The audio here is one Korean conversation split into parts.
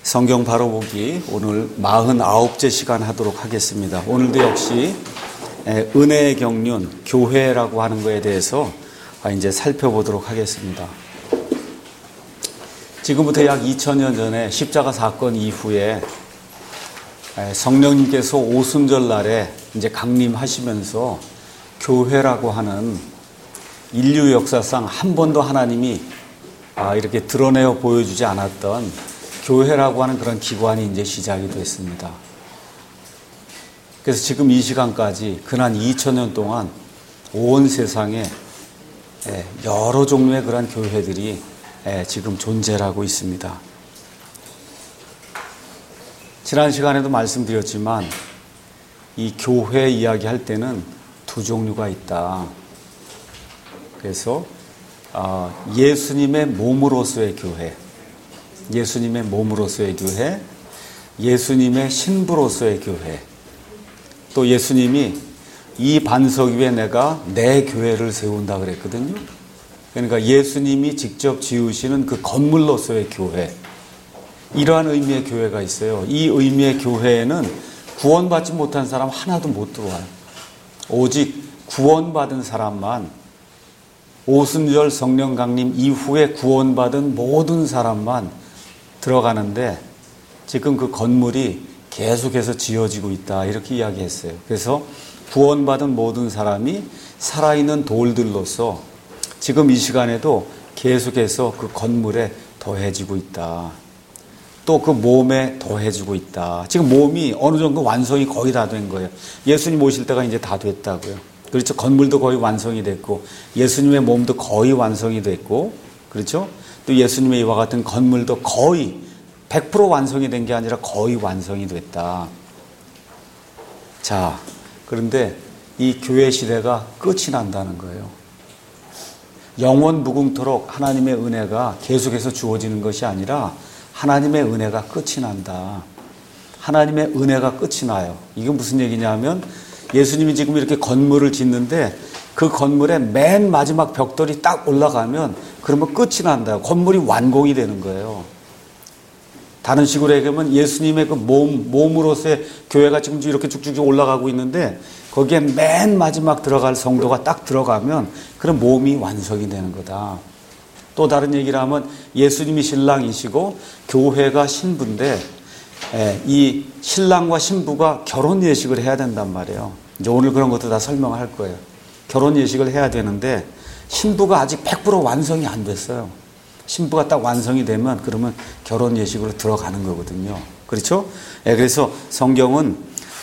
성경 바로 보기 오늘 49째 시간 하도록 하겠습니다. 오늘도 역시 은혜의 경륜, 교회라고 하는 것에 대해서 이제 살펴보도록 하겠습니다. 지금부터 약 2000년 전에 십자가 사건 이후에 성령님께서 오순절 날에 이제 강림하시면서 교회라고 하는 인류 역사상 한 번도 하나님이 이렇게 드러내어 보여주지 않았던 교회라고 하는 그런 기관이 이제 시작이 됐습니다. 그래서 지금 이 시간까지 지난 2000년 동안 온 세상에 여러 종류의 그런 교회들이 지금 존재하고 있습니다. 지난 시간에도 말씀드렸지만 이 교회 이야기할 때는 두 종류가 있다. 그래서 예수님의 몸으로서의 교회, 예수님의 몸으로서의 교회, 예수님의 신부로서의 교회, 또 예수님이 이 반석 위에 내가 내 교회를 세운다 그랬거든요. 그러니까 예수님이 직접 지으시는 그 건물로서의 교회, 이러한 의미의 교회가 있어요. 이 의미의 교회에는 구원받지 못한 사람 하나도 못 들어와요. 오직 구원받은 사람만, 오순절 성령 강림 이후에 구원받은 모든 사람만 들어가는데 지금 그 건물이 계속해서 지어지고 있다 이렇게 이야기했어요. 그래서 구원받은 모든 사람이 살아있는 돌들로서 지금 이 시간에도 계속해서 그 건물에 더해지고 있다. 또 그 몸에 더해지고 있다. 지금 몸이 어느 정도 완성이 거의 다 된 거예요. 예수님 오실 때가 이제 다 됐다고요. 그렇죠. 건물도 거의 완성이 됐고 예수님의 몸도 거의 완성이 됐고, 그렇죠. 또 예수님의 이와 같은 건물도 거의 100% 완성이 된 게 아니라 거의 완성이 됐다. 자, 그런데 이 교회 시대가 끝이 난다는 거예요. 영원 무궁토록 하나님의 은혜가 계속해서 주어지는 것이 아니라 하나님의 은혜가 끝이 난다. 하나님의 은혜가 끝이 나요. 이게 무슨 얘기냐면 예수님이 지금 이렇게 건물을 짓는데 그 건물의 맨 마지막 벽돌이 딱 올라가면 그러면 끝이 난다. 건물이 완공이 되는 거예요. 다른 식으로 얘기하면 예수님의 그 몸으로서의 교회가 지금 이렇게 쭉쭉 올라가고 있는데 거기에 맨 마지막 들어갈 성도가 딱 들어가면 그런 몸이 완성이 되는 거다. 또 다른 얘기를 하면 예수님이 신랑이시고 교회가 신부인데 이 신랑과 신부가 결혼 예식을 해야 된단 말이에요. 이제 오늘 그런 것도 다 설명할 거예요. 결혼 예식을 해야 되는데 신부가 아직 100% 완성이 안 됐어요. 신부가 딱 완성이 되면 그러면 결혼 예식으로 들어가는 거거든요. 그렇죠? 그래서 성경은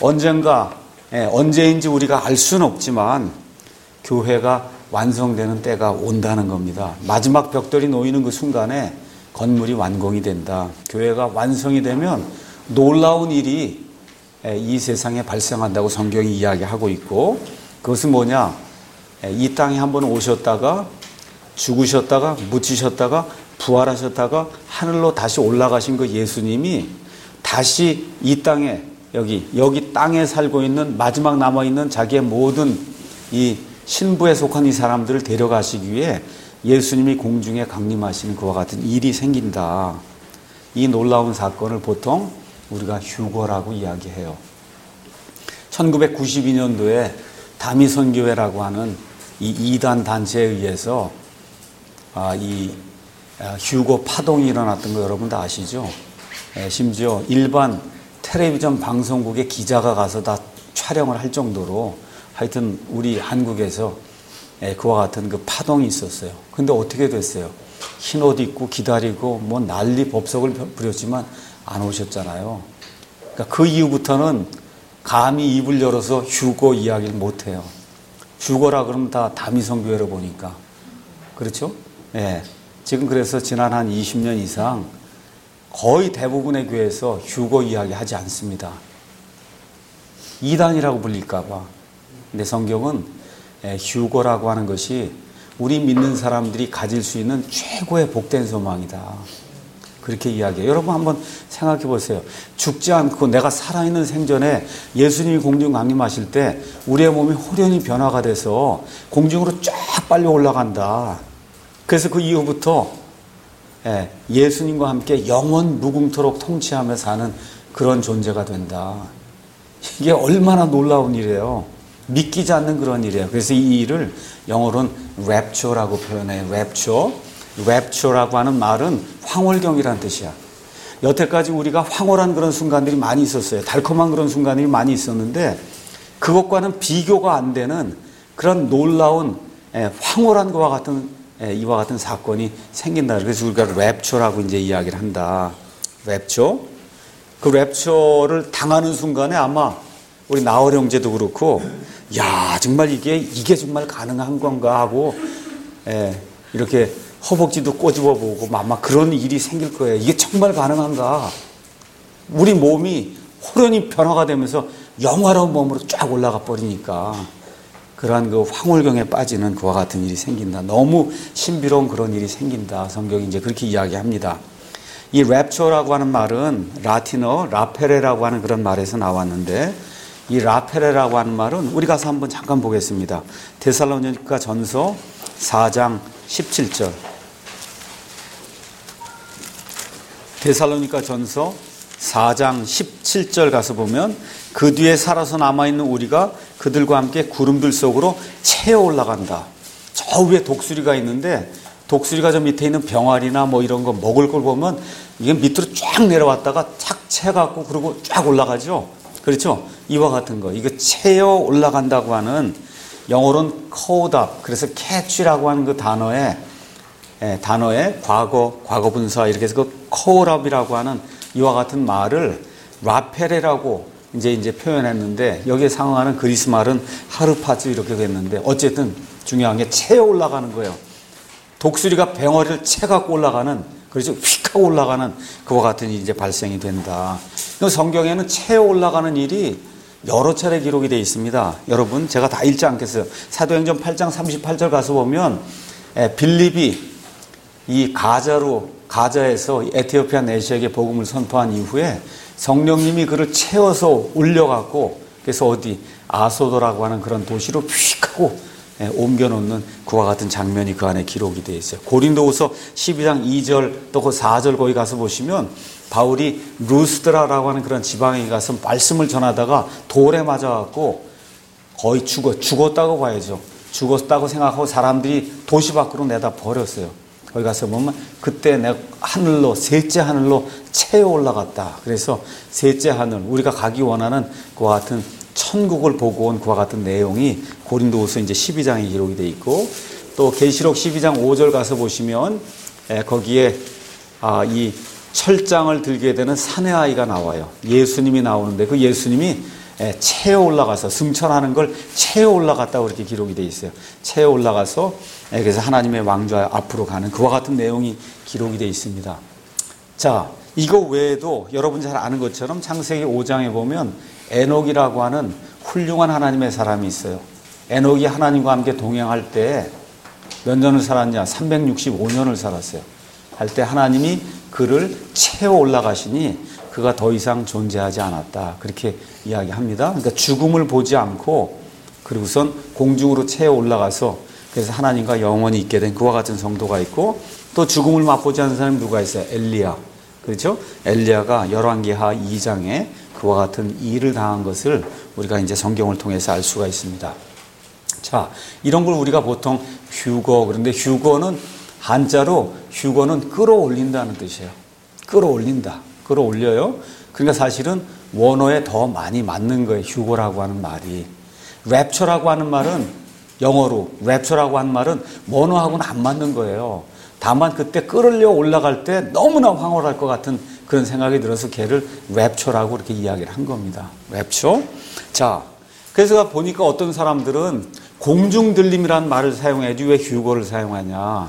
언제인지 우리가 알 수는 없지만 교회가 완성되는 때가 온다는 겁니다. 마지막 벽돌이 놓이는 그 순간에 건물이 완공이 된다. 교회가 완성이 되면 놀라운 일이 이 세상에 발생한다고 성경이 이야기하고 있고, 그것은 뭐냐? 이 땅에 한번 오셨다가 죽으셨다가 묻히셨다가 부활하셨다가 하늘로 다시 올라가신 그 예수님이 다시 이 땅에 여기 땅에 살고 있는 마지막 남아있는 자기의 모든 이 신부에 속한 이 사람들을 데려가시기 위해 예수님이 공중에 강림하시는 그와 같은 일이 생긴다. 이 놀라운 사건을 보통 우리가 휴거라고 이야기해요. 1992년도에 다미선교회라고 하는 이 이단 단체에 의해서 이 휴거 파동이 일어났던 거 여러분 다 아시죠? 심지어 일반 텔레비전 방송국의 기자가 가서 다 촬영을 할 정도로 하여튼 우리 한국에서 그와 같은 그 파동이 있었어요. 근데 어떻게 됐어요? 흰 옷 입고 기다리고 뭐 난리 법석을 부렸지만 안 오셨잖아요. 그러니까 그 이후부터는 감히 입을 열어서 휴거 이야기를 못 해요. 휴거라 그러면 다 다미성교회로 보니까. 그렇죠? 지금 그래서 지난 한 20년 이상 거의 대부분의 교회에서 휴거 이야기 하지 않습니다. 이단이라고 불릴까봐. 근데 성경은 휴거라고 하는 것이 우리 믿는 사람들이 가질 수 있는 최고의 복된 소망이다. 그렇게 이야기해요. 여러분 한번 생각해 보세요. 죽지 않고 내가 살아있는 생전에 예수님이 공중 강림하실 때 우리의 몸이 호련히 변화가 돼서 공중으로 쫙 빨리 올라간다. 그래서 그 이후부터 예수님과 함께 영원 무궁토록 통치하며 사는 그런 존재가 된다. 이게 얼마나 놀라운 일이에요. 믿기지 않는 그런 일이에요. 그래서 이 일을 영어로는 랩처라고 표현해요. 랩처라고 하는 말은 황홀경이라는 뜻이야. 여태까지 우리가 황홀한 그런 순간들이 많이 있었어요. 달콤한 그런 순간들이 많이 있었는데 그것과는 비교가 안 되는 그런 놀라운 황홀한 것과 같은 이와 같은 사건이 생긴다. 그래서 우리가 랩처라고 이제 이야기를 한다. 랩처. 그 랩처를 당하는 순간에 아마 우리 나얼 형제도 그렇고, 야, 정말 이게 정말 가능한 건가 하고, 이렇게 허벅지도 꼬집어 보고 아마 그런 일이 생길 거예요. 이게 정말 가능한가? 우리 몸이 호련히 변화가 되면서 영화로운 몸으로 쫙 올라가 버리니까 그러한 그 황홀경에 빠지는 그와 같은 일이 생긴다. 너무 신비로운 그런 일이 생긴다. 성경이 이제 그렇게 이야기합니다. 이 랩처라고 하는 말은 라틴어 라페레라고 하는 그런 말에서 나왔는데 이 라페레라고 하는 말은 우리 가서 한번 잠깐 보겠습니다. 데살로니가 전서 4장 17절. 데살로니가 전서 4장 17절 가서 보면 그 뒤에 살아서 남아있는 우리가 그들과 함께 구름들 속으로 채어 올라간다. 저 위에 독수리가 있는데 독수리가 저 밑에 있는 병아리나 뭐 이런 거 먹을 걸 보면 이게 밑으로 쫙 내려왔다가 착 채갖고 그러고 쫙 올라가죠. 그렇죠? 이와 같은 거. 이거 채어 올라간다고 하는 영어로는 caught, 그래서 catch라고 하는 그 단어의 과거 분사 이렇게 해서 그 caught up이라고 하는 이와 같은 말을 라페레라고 이제 표현했는데 여기에 상응하는 그리스 말은 하르파즈 이렇게 됐는데 어쨌든 중요한 게 채어 올라가는 거예요. 독수리가 병아리를 채갖고 올라가는, 그래서 휙 하고 올라가는 그와 같은 일이 이제 발생이 된다. 성경에는 채어 올라가는 일이 여러 차례 기록이 되어 있습니다. 여러분 제가 다 읽지 않겠어요. 사도행전 8장 38절 가서 보면 빌립이 이 가자에서 에티오피아 내시에게 복음을 선포한 이후에 성령님이 그를 채워서 올려갖고 그래서 어디 아소도라고 하는 그런 도시로 휙 하고 옮겨놓는 그와 같은 장면이 그 안에 기록이 되어 있어요. 고린도후서 12장 2절 또 그 4절 거기 가서 보시면 바울이 루스드라라고 하는 그런 지방에 가서 말씀을 전하다가 돌에 맞아갖고 거의 죽었다고 봐야죠. 죽었다고 생각하고 사람들이 도시 밖으로 내다 버렸어요. 거기 가서 보면 그때 내가 셋째 하늘로 채어 올라갔다. 그래서 셋째 하늘, 우리가 가기 원하는 그와 같은 천국을 보고 온 그와 같은 내용이 고린도후서 이제 12장에 기록이 되어 있고 또 계시록 12장 5절 가서 보시면 거기에 이 철장을 들게 되는 사내 아이가 나와요. 예수님이 나오는데 그 예수님이 채어 올라가서 승천하는 걸 채어 올라갔다고 그렇게 기록이 되어 있어요. 채어 올라가서 그래서 하나님의 왕좌 앞으로 가는 그와 같은 내용이 기록이 되어 있습니다. 자, 이거 외에도 여러분 잘 아는 것처럼 창세기 5장에 보면 에녹이라고 하는 훌륭한 하나님의 사람이 있어요. 에녹이 하나님과 함께 동행할 때 몇 년을 살았냐? 365년을 살았어요. 할 때 하나님이 그를 채워 올라가시니 그가 더 이상 존재하지 않았다. 그렇게 이야기합니다. 그러니까 죽음을 보지 않고 그리고선 공중으로 채워 올라가서 그래서 하나님과 영원히 있게 된 그와 같은 성도가 있고 또 죽음을 맛보지 않은 사람이 누가 있어요? 엘리야. 그렇죠? 엘리야가 열왕기하 2장에 그와 같은 일을 당한 것을 우리가 이제 성경을 통해서 알 수가 있습니다. 자, 이런 걸 우리가 보통 휴거, 그런데 휴거는 한자로 휴거는 끌어올린다는 뜻이에요. 끌어올린다. 끌어올려요. 그러니까 사실은 원어에 더 많이 맞는 거예요. 휴거라고 하는 말이. 랩처라고 하는 말은 영어로 랩처라고 하는 말은 원어하고는 안 맞는 거예요. 다만 그때 끌어올려 올라갈 때 너무나 황홀할 것 같은 그런 생각이 들어서 걔를 랩처라고 이렇게 이야기를 한 겁니다. 랩처. 자, 그래서 보니까 어떤 사람들은 공중들림이라는 말을 사용해야지 왜 휴거를 사용하냐.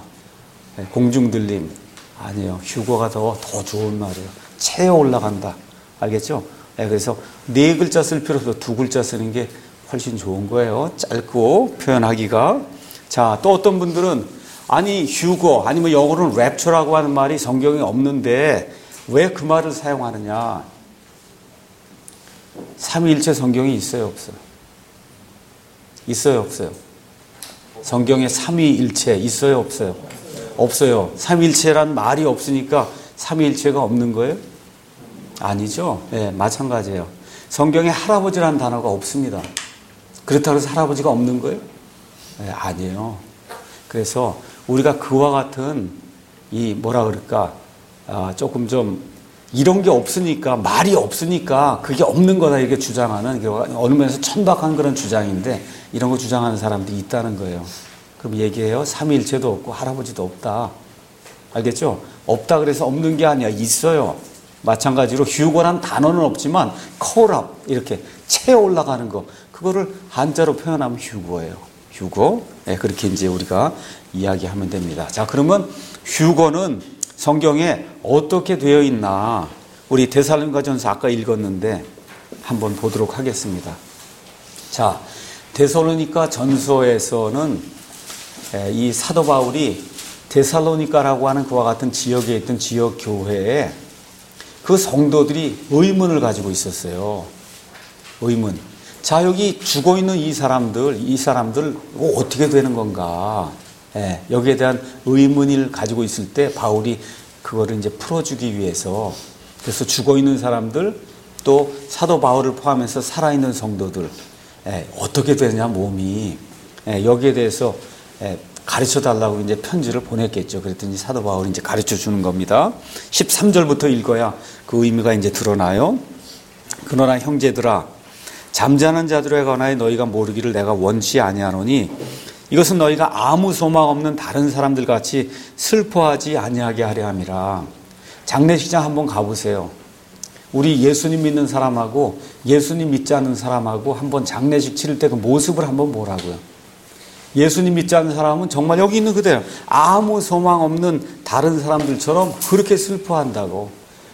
공중들림. 아니에요. 휴거가 더 좋은 말이에요. 채어 올라간다. 알겠죠? 그래서 네 글자 쓸 필요 없어. 두 글자 쓰는 게 훨씬 좋은 거예요. 짧고 표현하기가. 자, 또 어떤 분들은 아니 휴거 아니면 영어로는 랩처라고 하는 말이 성경에 없는데 왜 그 말을 사용하느냐. 삼위일체 성경이 있어요, 없어요? 있어요, 없어요? 성경에 삼위일체 있어요, 없어요? 없어요. 삼위일체란 말이 없으니까 삼위일체가 없는 거예요? 아니죠. 네, 마찬가지예요. 성경에 할아버지라는 단어가 없습니다. 그렇다고 해서 할아버지가 없는 거예요? 네, 아니에요. 그래서 우리가 그와 같은 이 뭐라 그럴까 조금 좀 이런 게 없으니까 말이 없으니까 그게 없는 거다 이렇게 주장하는 어느 면에서 천박한 그런 주장인데 이런 거 주장하는 사람들이 있다는 거예요. 그럼 얘기해요. 삼위일체도 없고 할아버지도 없다. 알겠죠? 없다 그래서 없는 게 아니야. 있어요. 마찬가지로 휴거란 단어는 없지만 콜업 이렇게 채어 올라가는 거 그거를 한자로 표현하면 휴거예요. 휴거. 네, 그렇게 이제 우리가 이야기하면 됩니다. 자, 그러면 휴거는 성경에 어떻게 되어 있나 우리 데살로니가전서 아까 읽었는데 한번 보도록 하겠습니다. 자, 데살로니가 전서에서는 이 사도 바울이 데살로니가라고 하는 그와 같은 지역에 있던 지역 교회에 그 성도들이 의문을 가지고 있었어요. 의문. 자, 여기 죽어 있는 이 사람들 어떻게 되는 건가? 여기에 대한 의문을 가지고 있을 때 바울이 그거를 이제 풀어주기 위해서 그래서 죽어 있는 사람들 또 사도 바울을 포함해서 살아있는 성도들 어떻게 되느냐 몸이 여기에 대해서 가르쳐 달라고 이제 편지를 보냈겠죠. 그랬더니 사도 바울이 이제 가르쳐 주는 겁니다. 13절부터 읽어야 그 의미가 이제 드러나요. 그러나 형제들아 잠자는 자들에 관하여 너희가 모르기를 내가 원치 아니하노니 이것은 너희가 아무 소망 없는 다른 사람들 같이 슬퍼하지 아니하게 하려 함이라. 장례식장 한번 가보세요. 우리 예수님 믿는 사람하고 예수님 믿지 않는 사람하고 한번 장례식 치를 때 그 모습을 한번 보라고요. 예수님 믿지 않는 사람은 정말 여기 있는 그대로 아무 소망 없는 다른 사람들처럼 그렇게 슬퍼한다고.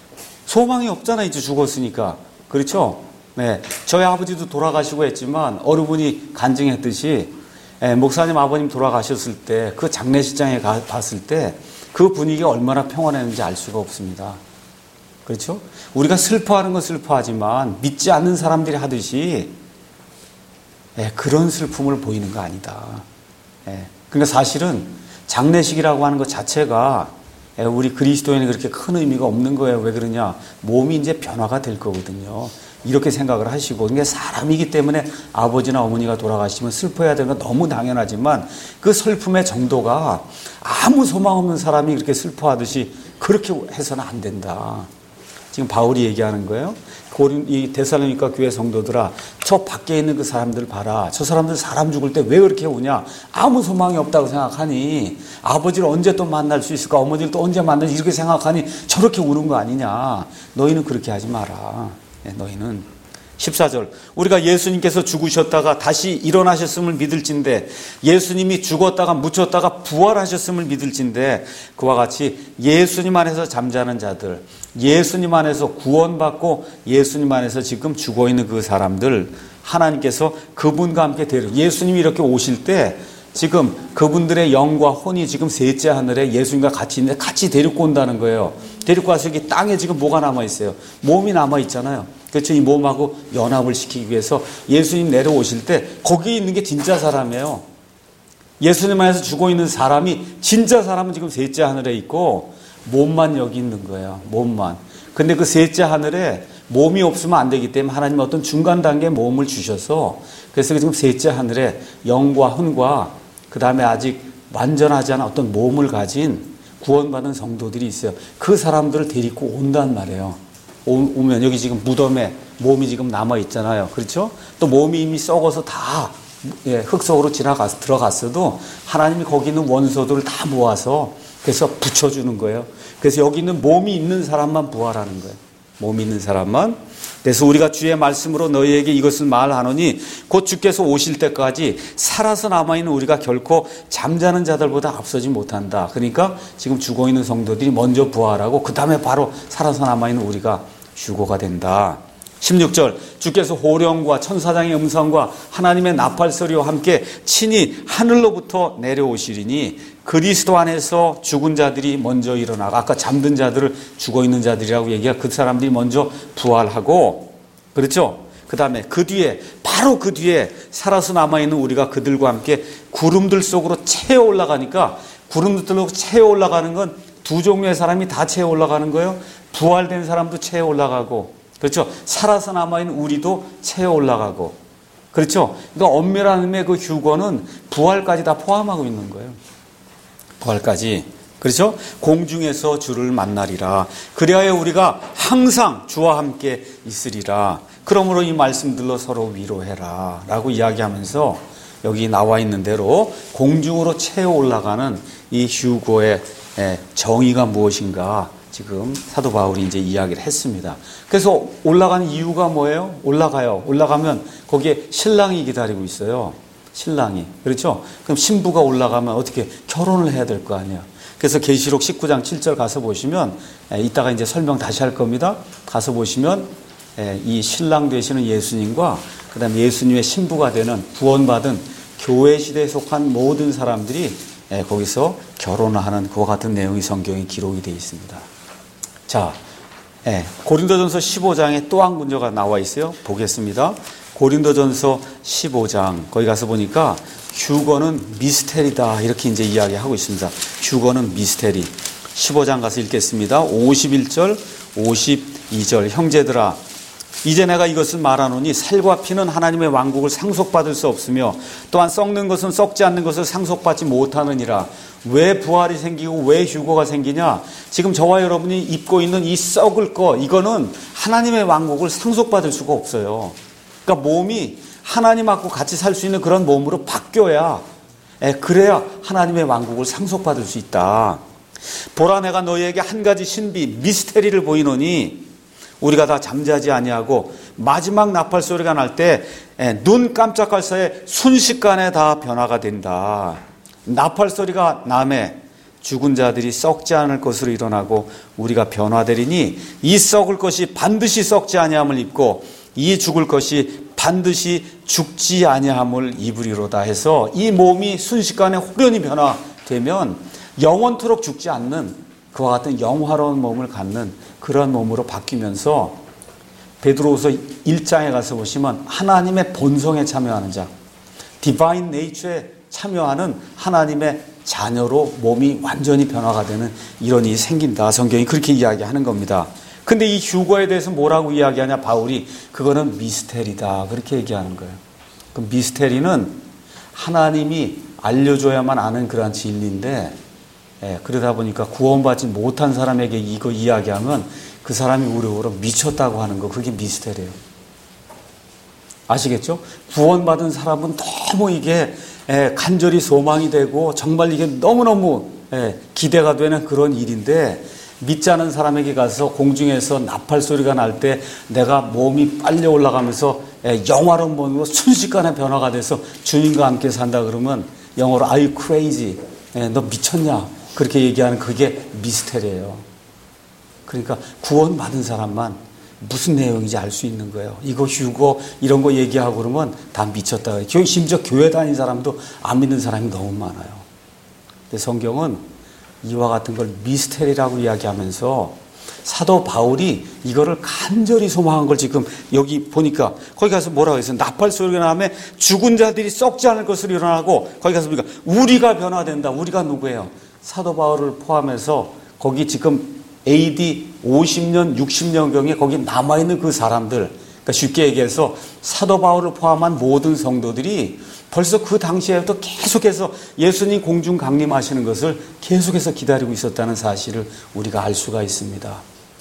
소망이 없잖아 이제 죽었으니까. 그렇죠? 네, 저희 아버지도 돌아가시고 했지만 어르분이 간증했듯이 목사님 아버님 돌아가셨을 때 그 장례식장에 봤을 때 그 분위기가 얼마나 평안했는지 알 수가 없습니다. 그렇죠? 우리가 슬퍼하는 건 슬퍼하지만 믿지 않는 사람들이 하듯이 그런 슬픔을 보이는 거 아니다. 그러니까 사실은 장례식이라고 하는 것 자체가 우리 그리스도인이 그렇게 큰 의미가 없는 거예요. 왜 그러냐? 몸이 이제 변화가 될 거거든요. 이렇게 생각을 하시고, 그러니까 사람이기 때문에 아버지나 어머니가 돌아가시면 슬퍼해야 되는 건 너무 당연하지만 그 슬픔의 정도가 아무 소망 없는 사람이 그렇게 슬퍼하듯이 그렇게 해서는 안 된다. 지금 바울이 얘기하는 거예요. 이 데살로니가 교회 성도들아, 저 밖에 있는 그 사람들 봐라. 저 사람들 사람 죽을 때 왜 그렇게 우냐? 아무 소망이 없다고 생각하니 아버지를 언제 또 만날 수 있을까? 어머니를 또 언제 만날지 이렇게 생각하니 저렇게 우는 거 아니냐? 너희는 그렇게 하지 마라. 너희는 14절 우리가 예수님께서 죽으셨다가 다시 일어나셨음을 믿을진데 예수님이 죽었다가 묻혔다가 부활하셨음을 믿을진데 그와 같이 예수님 안에서 잠자는 자들 예수님 안에서 구원받고 예수님 안에서 지금 죽어있는 그 사람들 하나님께서 그분과 함께 예수님이 이렇게 오실 때 지금 그분들의 영과 혼이 지금 셋째 하늘에 예수님과 같이 있는데 같이 데리고 온다는 거예요. 데리고 와서 여기 땅에 지금 뭐가 남아있어요? 몸이 남아있잖아요. 그렇죠? 이 몸하고 연합을 시키기 위해서 예수님 내려오실 때 거기에 있는 게 진짜 사람이에요. 예수님 안에서 죽어있는 사람이 진짜 사람은 지금 셋째 하늘에 있고 몸만 여기 있는 거예요. 몸만. 근데 그 셋째 하늘에 몸이 없으면 안 되기 때문에 하나님은 어떤 중간 단계의 몸을 주셔서 그래서 지금 셋째 하늘에 영과 혼과 그 다음에 아직 완전하지 않은 어떤 몸을 가진 구원받은 성도들이 있어요. 그 사람들을 데리고 온단 말이에요. 오면 여기 지금 무덤에 몸이 지금 남아있잖아요. 그렇죠? 또 몸이 이미 썩어서 다 흙 속으로 들어갔어도 하나님이 거기 있는 원소들을 다 모아서 그래서 붙여주는 거예요. 그래서 여기 있는 몸이 있는 사람만 부활하는 거예요. 몸이 있는 사람만. 그래서 우리가 주의 말씀으로 너희에게 이것을 말하노니 곧 주께서 오실 때까지 살아서 남아있는 우리가 결코 잠자는 자들보다 앞서지 못한다. 그러니까 지금 죽어있는 성도들이 먼저 부활하고 그 다음에 바로 살아서 남아있는 우리가 휴거가 된다. 16절 주께서 호령과 천사장의 음성과 하나님의 나팔소리와 함께 친히 하늘로부터 내려오시리니 그리스도 안에서 죽은 자들이 먼저 일어나고 아까 잠든 자들을 죽어있는 자들이라고 얘기하 그 사람들이 먼저 부활하고 그렇죠? 그 다음에 그 뒤에 바로 그 뒤에 살아서 남아있는 우리가 그들과 함께 구름들 속으로 채어 올라가니까 구름들로 채워 올라가는 건 두 종류의 사람이 다 채워 올라가는 거예요. 부활된 사람도 채워 올라가고, 그렇죠? 살아서 남아있는 우리도 채워 올라가고, 그렇죠? 그러니까 엄밀한 의미의 그 휴거는 부활까지 다 포함하고 있는 거예요. 부활까지. 그렇죠? 공중에서 주를 만나리라. 그리하여 우리가 항상 주와 함께 있으리라. 그러므로 이 말씀들로 서로 위로해라. 라고 이야기하면서 여기 나와 있는 대로 공중으로 채워 올라가는 이 휴거의 정의가 무엇인가 지금 사도 바울이 이제 이야기를 했습니다. 그래서 올라가는 이유가 뭐예요? 올라가요. 올라가면 거기에 신랑이 기다리고 있어요. 신랑이. 그렇죠? 그럼 신부가 올라가면 어떻게 결혼을 해야 될 거 아니에요. 그래서 계시록 19장 7절 가서 보시면 이따가 이제 설명 다시 할 겁니다. 가서 보시면 이 신랑 되시는 예수님과 그다음에 예수님의 신부가 되는 구원받은 교회 시대에 속한 모든 사람들이 거기서 결혼을 하는 그와 같은 내용이 성경에 기록이 되어 있습니다. 자, 고린도전서 15장에 또 한 문제가 나와 있어요. 보겠습니다. 고린도전서 15장 거기 가서 보니까 휴거는 미스테리다 이렇게 이제 이야기하고 있습니다. 휴거는 미스테리. 15장 가서 읽겠습니다. 51절, 52절. 형제들아, 이제 내가 이것을 말하노니 살과 피는 하나님의 왕국을 상속받을 수 없으며 또한 썩는 것은 썩지 않는 것을 상속받지 못하느니라. 왜 부활이 생기고 왜 휴거가 생기냐? 지금 저와 여러분이 입고 있는 이 썩을 거, 이거는 하나님의 왕국을 상속받을 수가 없어요. 그러니까 몸이 하나님하고 같이 살 수 있는 그런 몸으로 바뀌어야, 그래야 하나님의 왕국을 상속받을 수 있다. 보라, 내가 너희에게 한 가지 신비, 미스테리를 보이노니 우리가 다 잠자지 아니하고 마지막 나팔 소리가 날 때 눈 깜짝할 사이에 순식간에 다 변화가 된다. 나팔 소리가 남에 죽은 자들이 썩지 않을 것으로 일어나고 우리가 변화되리니 이 썩을 것이 반드시 썩지 아니함을 입고 이 죽을 것이 반드시 죽지 아니함을 입으리로다 해서 이 몸이 순식간에 호련히 변화되면 영원토록 죽지 않는 그와 같은 영화로운 몸을 갖는 그런 몸으로 바뀌면서 베드로후서 1장에 가서 보시면 하나님의 본성에 참여하는 자, 디바인 네이처에 참여하는 하나님의 자녀로 몸이 완전히 변화가 되는 이런 일이 생긴다. 성경이 그렇게 이야기하는 겁니다. 근데 이 휴거에 대해서 뭐라고 이야기하냐? 바울이 그거는 미스테리다. 그렇게 얘기하는 거예요. 그 미스테리는 하나님이 알려줘야만 아는 그런 진리인데 그러다 보니까 구원받지 못한 사람에게 이거 이야기하면 그 사람이 우리로 미쳤다고 하는 거, 그게 미스테리예요. 아시겠죠? 구원받은 사람은 너무 이게 간절히 소망이 되고 정말 이게 너무너무 기대가 되는 그런 일인데 믿지 않은 사람에게 가서 공중에서 나팔 소리가 날 때 내가 몸이 빨리 올라가면서 영화로운 몸으로 순식간에 변화가 돼서 주님과 함께 산다 그러면 영어로 Are you crazy? 너 미쳤냐? 그렇게 얘기하는 그게 미스테리예요. 그러니까 구원받은 사람만 무슨 내용인지 알 수 있는 거예요. 이거 휴거 이런 거 얘기하고 그러면 다 미쳤다. 심지어 교회 다니는 사람도 안 믿는 사람이 너무 많아요. 근데 성경은 이와 같은 걸 미스테리라고 이야기하면서 사도 바울이 이거를 간절히 소망한 걸 지금 여기 보니까 거기 가서 뭐라고 했어요? 나팔 소리가 나면 죽은 자들이 썩지 않을 것으로 일어나고 거기 가서 보니까 우리가 변화된다. 우리가 누구예요? 사도 바울을 포함해서 거기 지금 AD 50년, 60년경에 거기 남아있는 그 사람들, 그러니까 쉽게 얘기해서 사도 바울을 포함한 모든 성도들이 벌써 그 당시에부터 계속해서 예수님 공중 강림하시는 것을 계속해서 기다리고 있었다는 사실을 우리가 알 수가 있습니다.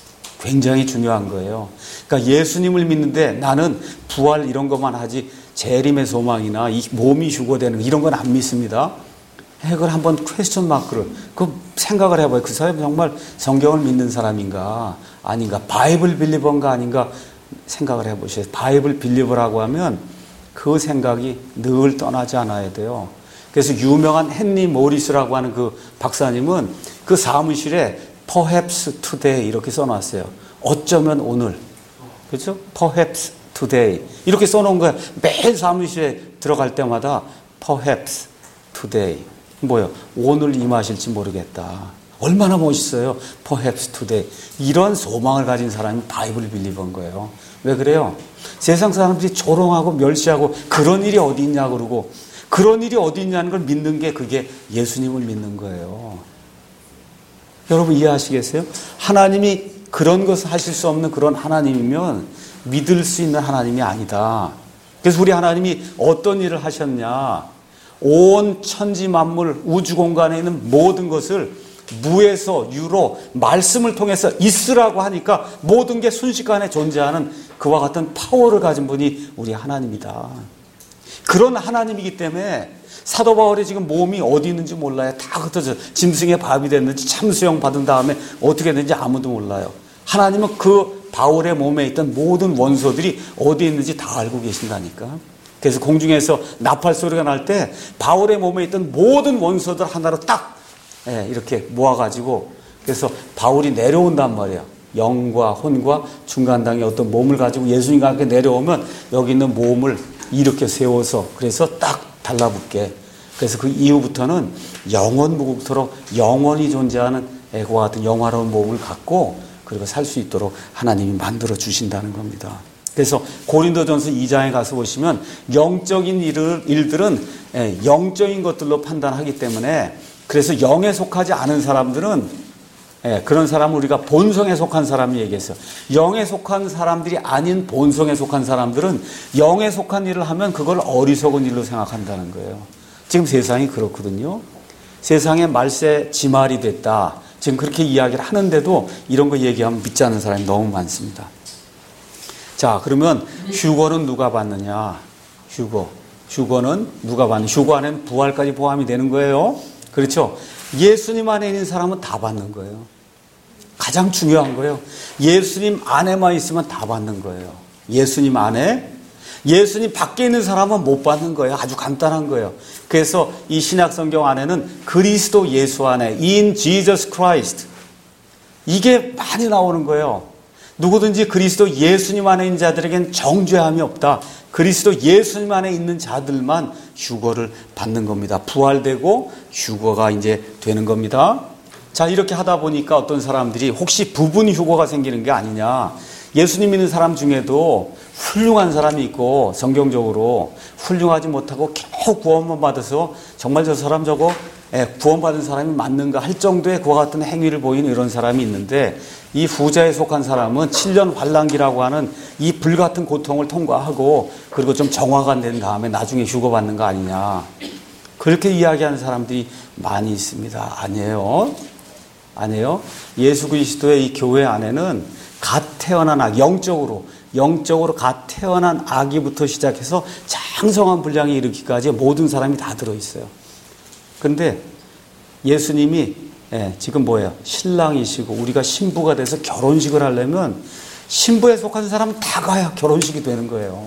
굉장히 중요한 거예요. 그러니까 예수님을 믿는데 나는 부활 이런 것만 하지 재림의 소망이나 이 몸이 휴거되는 이런 건 안 믿습니다. 그걸 한번 퀘스천 마크를 그 생각을 해봐요. 그 사람이 정말 성경을 믿는 사람인가 아닌가, 바이블 빌리버인가 아닌가 생각을 해보세요. 바이블 빌리버라고 하면 그 생각이 늘 떠나지 않아야 돼요. 그래서 유명한 헨리 모리스라고 하는 그 박사님은 그 사무실에 perhaps today 이렇게 써놨어요. 어쩌면 오늘, 그렇죠? perhaps today 이렇게 써놓은 거예요. 매일 사무실에 들어갈 때마다 perhaps today. 뭐요? 오늘 임하실지 모르겠다. 얼마나 멋있어요. Perhaps today. 이런 소망을 가진 사람이 바이블 빌리버인 거예요. 왜 그래요? 세상 사람들이 조롱하고 멸시하고 그런 일이 어디 있냐 그러고 그런 일이 어디 있냐는 걸 믿는 게 그게 예수님을 믿는 거예요. 여러분 이해하시겠어요? 하나님이 그런 것을 하실 수 없는 그런 하나님이면 믿을 수 있는 하나님이 아니다. 그래서 우리 하나님이 어떤 일을 하셨냐? 온 천지 만물 우주 공간에 있는 모든 것을 무에서 유로 말씀을 통해서 있으라고 하니까 모든 게 순식간에 존재하는 그와 같은 파워를 가진 분이 우리 하나님이다. 그런 하나님이기 때문에 사도 바울이 지금 몸이 어디 있는지 몰라요. 다 흩어져 짐승의 밥이 됐는지 참수형 받은 다음에 어떻게 됐는지 아무도 몰라요. 하나님은 그 바울의 몸에 있던 모든 원소들이 어디 있는지 다 알고 계신다니까. 그래서 공중에서 나팔 소리가 날 때 바울의 몸에 있던 모든 원소들 하나로 딱 이렇게 모아가지고 그래서 바울이 내려온단 말이에요. 영과 혼과 중간당의 어떤 몸을 가지고 예수님과 함께 내려오면 여기 있는 몸을 이렇게 세워서 그래서 딱 달라붙게. 그래서 그 이후부터는 영원 무궁토록 영원히 존재하는 그와 같은 영화로운 몸을 갖고 그리고 살 수 있도록 하나님이 만들어 주신다는 겁니다. 그래서 고린도전서 2장에 가서 보시면 영적인 일들은 영적인 것들로 판단하기 때문에 그래서 영에 속하지 않은 사람들은 그런 사람을 우리가 본성에 속한 사람이 얘기했어요. 영에 속한 사람들이 아닌 본성에 속한 사람들은 영에 속한 일을 하면 그걸 어리석은 일로 생각한다는 거예요. 지금 세상이 그렇거든요. 세상에 말세 지말이 됐다. 지금 그렇게 이야기를 하는데도 이런 거 얘기하면 믿지 않는 사람이 너무 많습니다. 자, 그러면 휴거는 누가 받느냐? 휴거는 누가 받느냐? 휴거 안에는 부활까지 포함이 되는 거예요. 그렇죠? 예수님 안에 있는 사람은 다 받는 거예요. 가장 중요한 거예요. 예수님 안에만 있으면 다 받는 거예요. 예수님 안에. 예수님 밖에 있는 사람은 못 받는 거예요. 아주 간단한 거예요. 그래서 이 신약 성경 안에는 그리스도 예수 안에 in Jesus Christ 이게 많이 나오는 거예요. 누구든지 그리스도 예수님 안에 있는 자들에겐 정죄함이 없다. 그리스도 예수님 안에 있는 자들만 휴거를 받는 겁니다. 부활되고 휴거가 이제 되는 겁니다. 자, 이렇게 하다 보니까 어떤 사람들이 혹시 부분 휴거가 생기는 게 아니냐. 예수님 믿는 사람 중에도 훌륭한 사람이 있고 성경적으로 훌륭하지 못하고 겨우 구원만 받아서 정말 저 사람 저거 구원받은 사람이 맞는가 할 정도의 그와 같은 행위를 보이는 이런 사람이 있는데 이 후자에 속한 사람은 7년 환란기라고 하는 이 불같은 고통을 통과하고 그리고 좀 정화가 된 다음에 나중에 휴거받는 거 아니냐. 그렇게 이야기하는 사람들이 많이 있습니다. 아니에요. 예수 그리스도의 이 교회 안에는 갓 태어난 아, 영적으로 갓 태어난 아기부터 시작해서 장성한 분량에 이르기까지 모든 사람이 다 들어있어요. 그런데 예수님이 지금 뭐예요? 신랑이시고 우리가 신부가 돼서 결혼식을 하려면 신부에 속한 사람은 다 가야 결혼식이 되는 거예요.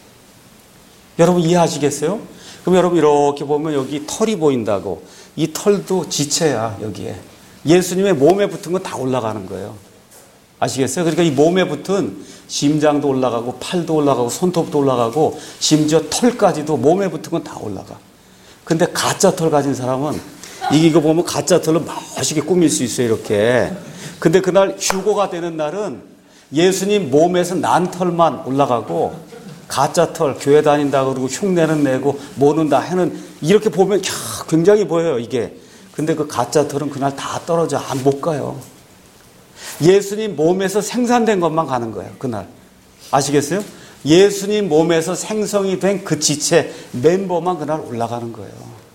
여러분 이해하시겠어요? 그럼 여러분 이렇게 보면 여기 털이 보인다고. 이 털도 지체야 여기에. 예수님의 몸에 붙은 건 다 올라가는 거예요. 아시겠어요? 그러니까 이 몸에 붙은 심장도 올라가고 팔도 올라가고 손톱도 올라가고 심지어 털까지도 몸에 붙은 건 다 올라가. 근데 가짜 털 가진 사람은 이거 보면 가짜 털로 멋있게 꾸밀 수 있어요 이렇게. 근데 그날 휴거가 되는 날은 예수님 몸에서 난 털만 올라가고 가짜 털 교회 다닌다 그러고 흉내는 내고 뭐는 다 해는 이렇게 보면 굉장히 보여요 이게. 근데 그 가짜 털은 그날 다 떨어져 안 못 가요. 예수님 몸에서 생산된 것만 가는 거예요 그날. 아시겠어요? 예수님 몸에서 생성이 된 그 지체 멤버만 그날 올라가는 거예요.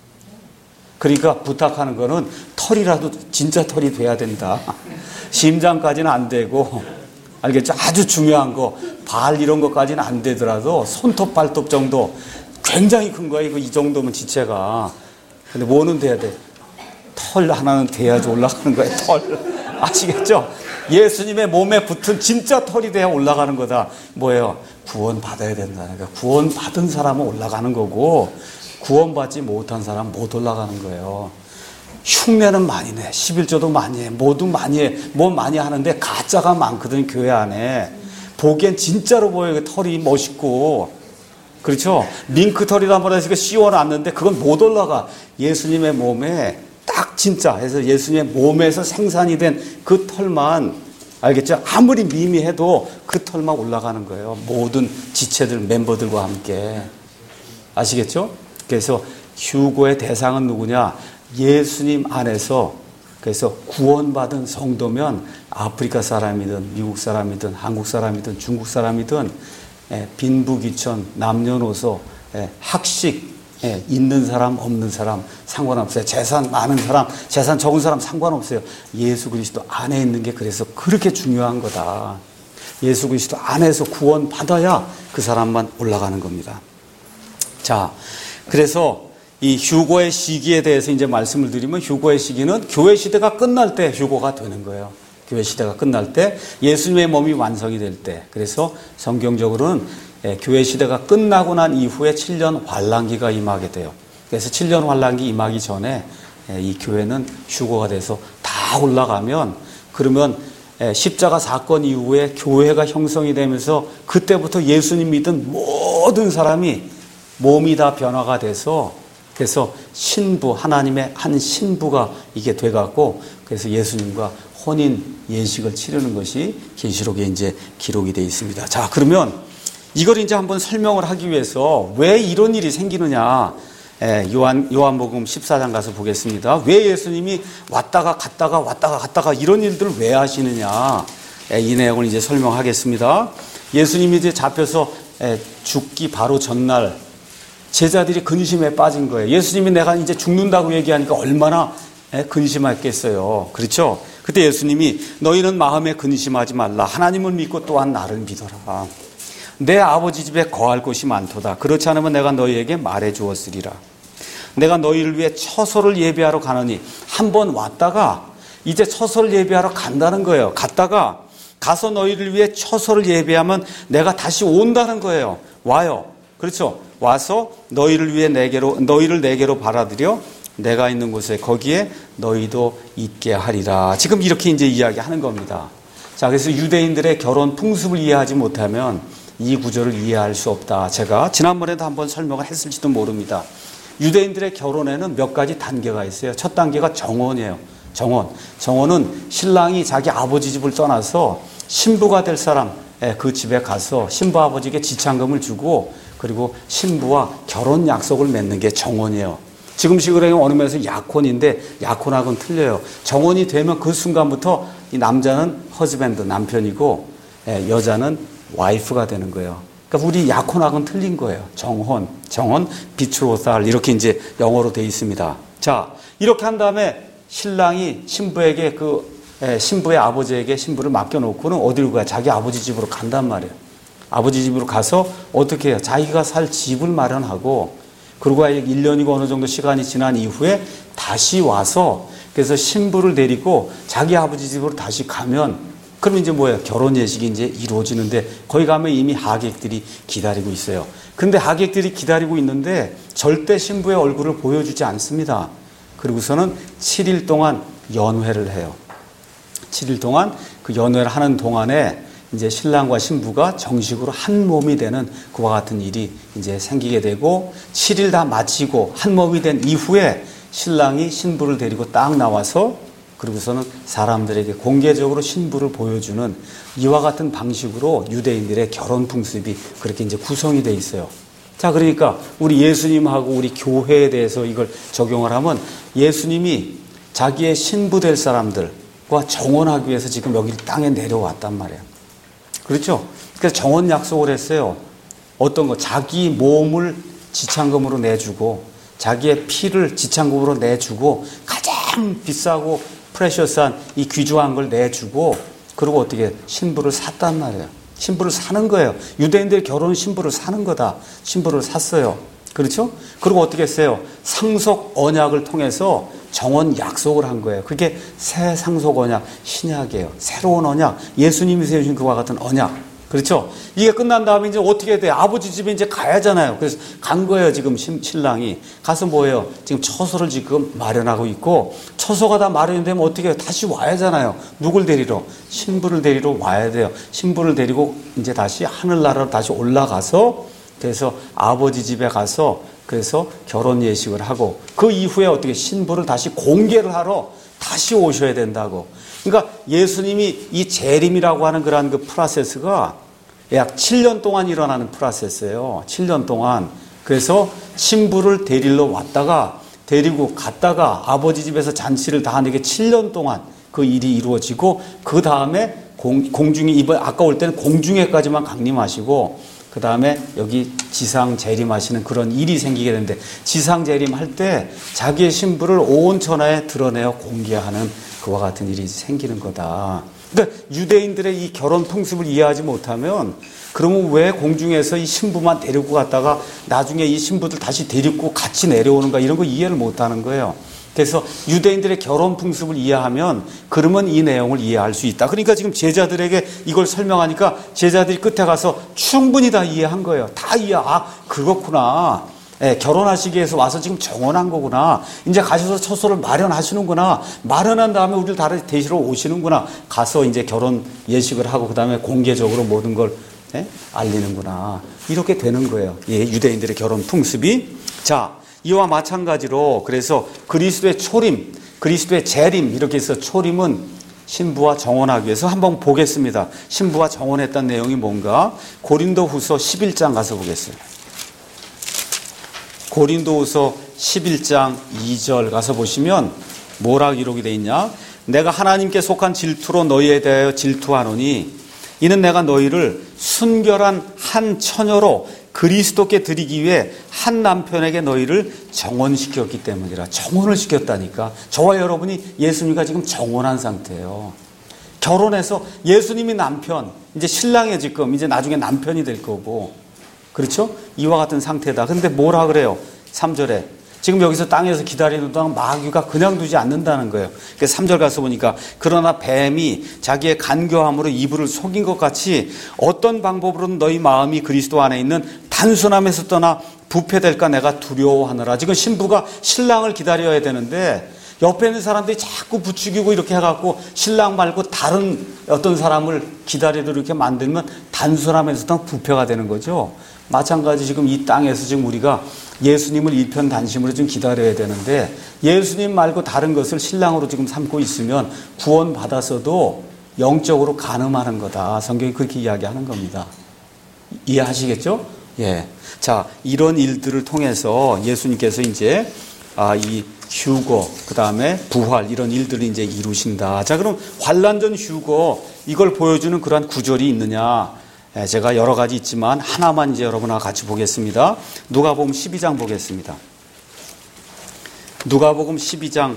그러니까 부탁하는 거는 털이라도 진짜 털이 돼야 된다. 심장까지는 안 되고 알겠죠? 아주 중요한 거 발 이런 것까지는 안 되더라도 손톱 발톱 정도 굉장히 큰 거예요. 이 정도면 지체가. 근데 뭐는 돼야 돼? 털 하나는 돼야지 올라가는 거예요. 털. 아시겠죠? 예수님의 몸에 붙은 진짜 털이 돼야 올라가는 거다. 뭐예요? 구원 받아야 된다. 그러니까 구원 받은 사람은 올라가는 거고 구원 받지 못한 사람은 못 올라가는 거예요. 흉내는 많이 내. 11조도 많이 해. 뭐도 많이 해. 뭐 많이 하는데 가짜가 많거든 교회 안에. 보기엔 진짜로 보여요. 털이 멋있고. 그렇죠? 밍크 털이란 말에서 씌워놨는데 그건 못 올라가. 예수님의 몸에 딱 진짜 해서 예수님의 몸에서 생산이 된 그 털만 알겠죠? 아무리 미미해도 그 털만 올라가는 거예요. 모든 지체들 멤버들과 함께. 아시겠죠? 그래서 휴거의 대상은 누구냐? 예수님 안에서 그래서 구원받은 성도면 아프리카 사람이든 미국 사람이든 한국 사람이든 중국 사람이든 빈부귀천, 남녀노소, 학식 있는 사람 없는 사람 상관없어요. 재산 많은 사람, 재산 적은 사람 상관없어요. 예수 그리스도 안에 있는 게 그래서 그렇게 중요한 거다. 예수 그리스도 안에서 구원받아야 그 사람만 올라가는 겁니다. 자, 그래서 이 휴거의 시기에 대해서 이제 말씀을 드리면 휴거의 시기는 교회 시대가 끝날 때 휴거가 되는 거예요. 교회 시대가 끝날 때 예수님의 몸이 완성이 될 때. 그래서 성경적으로는 교회 시대가 끝나고 난 이후에 7년 환란기가 임하게 돼요. 그래서 7년 환란기 임하기 전에 이 교회는 휴거가 돼서 다 올라가면 그러면 십자가 사건 이후에 교회가 형성이 되면서 그때부터 예수님 믿은 모든 사람이 몸이 다 변화가 돼서 그래서 신부, 하나님의 한 신부가 이게 돼갖고 그래서 예수님과 혼인 예식을 치르는 것이 계시록에 이제 기록이 되어 있습니다. 자, 그러면 이걸 이제 한번 설명을 하기 위해서 왜 이런 일이 생기느냐? 요한복음 14장 가서 보겠습니다. 왜 예수님이 왔다가 갔다가 이런 일들을 왜 하시느냐? 이 내용을 이제 설명하겠습니다. 예수님이 이제 잡혀서 죽기 바로 전날 제자들이 근심에 빠진 거예요. 예수님이 내가 이제 죽는다고 얘기하니까 얼마나 근심했겠어요. 그렇죠? 그때 예수님이 너희는 마음에 근심하지 말라. 하나님을 믿고 또한 나를 믿어라. 내 아버지 집에 거할 곳이 많도다. 그렇지 않으면 내가 너희에게 말해 주었으리라. 내가 너희를 위해 처소를 예비하러 가느니 한 번 왔다가 이제 처소를 예비하러 간다는 거예요. 갔다가 가서 너희를 위해 처소를 예비하면 내가 다시 온다는 거예요. 와요. 그렇죠? 와서 너희를 내게로 받아들여 내가 있는 곳에 거기에 너희도 있게 하리라. 지금 이렇게 이제 이야기하는 겁니다. 자, 그래서 유대인들의 결혼 풍습을 이해하지 못하면 이 구절을 이해할 수 없다. 제가 지난번에도 한번 설명을 했을지도 모릅니다. 유대인들의 결혼에는 몇 가지 단계가 있어요. 첫 단계가 정혼이에요. 정혼은 신랑이 자기 아버지 집을 떠나서 신부가 될 사람 그 집에 가서 신부 아버지에게 지참금을 주고 그리고 신부와 결혼 약속을 맺는 게 정혼이에요. 지금식으로 어느 면에서 약혼인데 약혼하고는 틀려요. 정혼이 되면 그 순간부터 이 남자는 허즈밴드, 남편이고 여자는 와이프가 되는 거예요. 그러니까 우리 약혼하고는 틀린 거예요. 정혼, 비트로살 이렇게 이제 영어로 되어 있습니다. 자, 이렇게 한 다음에 신랑이 신부에게 신부의 아버지에게 신부를 맡겨놓고는 어디로 가요? 자기 아버지 집으로 간단 말이에요. 아버지 집으로 가서 어떻게 해요? 자기가 살 집을 마련하고 그리고 1년이고 어느 정도 시간이 지난 이후에 다시 와서 그래서 신부를 데리고 자기 아버지 집으로 다시 가면 그러면 이제 뭐예요? 결혼 예식이 이제 이루어지는데 거기 가면 이미 하객들이 기다리고 있어요. 근데 하객들이 기다리고 있는데 절대 신부의 얼굴을 보여주지 않습니다. 그리고서는 7일 동안 연회를 해요. 7일 동안 그 연회를 하는 동안에 이제 신랑과 신부가 정식으로 한 몸이 되는 그와 같은 일이 이제 생기게 되고 7일 다 마치고 한 몸이 된 이후에 신랑이 신부를 데리고 딱 나와서 그리고서는 사람들에게 공개적으로 신부를 보여주는 이와 같은 방식으로 유대인들의 결혼 풍습이 그렇게 이제 구성이 돼 있어요. 자, 그러니까 우리 예수님하고 우리 교회에 대해서 이걸 적용을 하면 예수님이 자기의 신부 될 사람들과 정혼하기 위해서 지금 여기 땅에 내려왔단 말이에요. 그렇죠? 그래서 정혼 약속을 했어요. 어떤 거? 자기 몸을 지참금으로 내주고 자기의 피를 지참금으로 내주고 가장 비싸고 프레셔스한 이 귀중한 걸 내주고 그리고 어떻게 신부를 샀단 말이에요. 신부를 사는 거예요. 유대인들 결혼 신부를 사는 거다. 신부를 샀어요. 그렇죠? 그리고 어떻게 했어요? 상속 언약을 통해서 정혼 약속을 한 거예요. 그게 새 상속 언약, 신약이에요. 새로운 언약, 예수님이 세우신 그와 같은 언약. 그렇죠? 이게 끝난 다음에 이제 어떻게 돼요? 아버지 집에 이제 가야잖아요. 그래서 간 거예요. 지금 신랑이. 가서 뭐예요? 지금 처소를 지금 마련하고 있고 처소가 다 마련이 되면 어떻게 해요? 다시 와야잖아요. 누굴 데리러? 신부를 데리러 와야 돼요. 신부를 데리고 이제 다시 하늘나라로 다시 올라가서 그래서 아버지 집에 가서 그래서 결혼 예식을 하고 그 이후에 어떻게 신부를 다시 공개를 하러 다시 오셔야 된다고. 그러니까 예수님이 이 재림이라고 하는 그러한 그 프로세스가 약 7년 동안 일어나는 프로세스예요. 7년 동안. 그래서 신부를 데리러 왔다가 데리고 갔다가 아버지 집에서 잔치를 다 하는 게 7년 동안 그 일이 이루어지고 그 다음에 공중에 이번 아까 올 때는 공중에까지만 강림하시고 그 다음에 여기 지상 재림하시는 그런 일이 생기게 되는데 지상 재림할 때 자기의 신부를 온 천하에 드러내어 공개하는 그와 같은 일이 생기는 거다. 그러니까 유대인들의 이 결혼 풍습을 이해하지 못하면 그러면 왜 공중에서 이 신부만 데리고 갔다가 나중에 이 신부들 다시 데리고 같이 내려오는가 이런 거 이해를 못하는 거예요. 그래서 유대인들의 결혼 풍습을 이해하면 그러면 이 내용을 이해할 수 있다. 그러니까 지금 제자들에게 이걸 설명하니까 제자들이 끝에 가서 충분히 다 이해한 거예요. 다 그렇구나. 결혼하시기 위해서 와서 지금 정원한 거구나. 이제 가셔서 처소를 마련하시는구나. 마련한 다음에 우리를 다른 대시로 오시는구나. 가서 이제 결혼 예식을 하고 그 다음에 공개적으로 모든 걸 알리는구나. 이렇게 되는 거예요. 유대인들의 결혼 풍습이. 자, 이와 마찬가지로 그래서 그리스도의 초림, 그리스도의 재림 이렇게 해서 초림은 신부와 정혼하기 위해서 한번 보겠습니다. 신부와 정혼했다는 내용이 뭔가? 고린도후서 11장 가서 보겠어요. 고린도후서 11장 2절 가서 보시면 뭐라 기록이 되어 있냐? 내가 하나님께 속한 질투로 너희에 대하여 질투하노니 이는 내가 너희를 순결한 한 처녀로 그리스도께 드리기 위해 한 남편에게 너희를 정혼시켰기 때문이라. 정혼을 시켰다니까. 저와 여러분이 예수님과 지금 정혼한 상태예요. 결혼해서 예수님이 남편, 이제 신랑이 지금 이제 나중에 남편이 될 거고, 그렇죠? 이와 같은 상태다. 근데 뭐라 그래요? 3절에 지금 여기서 땅에서 기다리는 동안 마귀가 그냥 두지 않는다는 거예요. 그래서 3절 가서 보니까 그러나 뱀이 자기의 간교함으로 이불을 속인 것 같이 어떤 방법으로든 너희 마음이 그리스도 안에 있는 단순함에서 떠나 부패될까 내가 두려워하느라. 지금 신부가 신랑을 기다려야 되는데 옆에 있는 사람들이 자꾸 부추기고 이렇게 해갖고 신랑 말고 다른 어떤 사람을 기다리도록 이렇게 만들면 단순함에서 떠나 부패가 되는 거죠. 마찬가지 지금 이 땅에서 지금 우리가 예수님을 일편단심으로 좀 기다려야 되는데 예수님 말고 다른 것을 신랑으로 지금 삼고 있으면 구원받아서도 영적으로 간음하는 거다. 성경이 그렇게 이야기하는 겁니다. 이해하시겠죠? 예. 자, 이런 일들을 통해서 예수님께서 이제 이 휴거, 그 다음에 부활 이런 일들을 이제 이루신다. 자, 그럼 환난 전 휴거 이걸 보여주는 그러한 구절이 있느냐? 제가 여러 가지 있지만 하나만 이제 여러분과 같이 보겠습니다. 누가복음 12장 보겠습니다. 누가복음 12장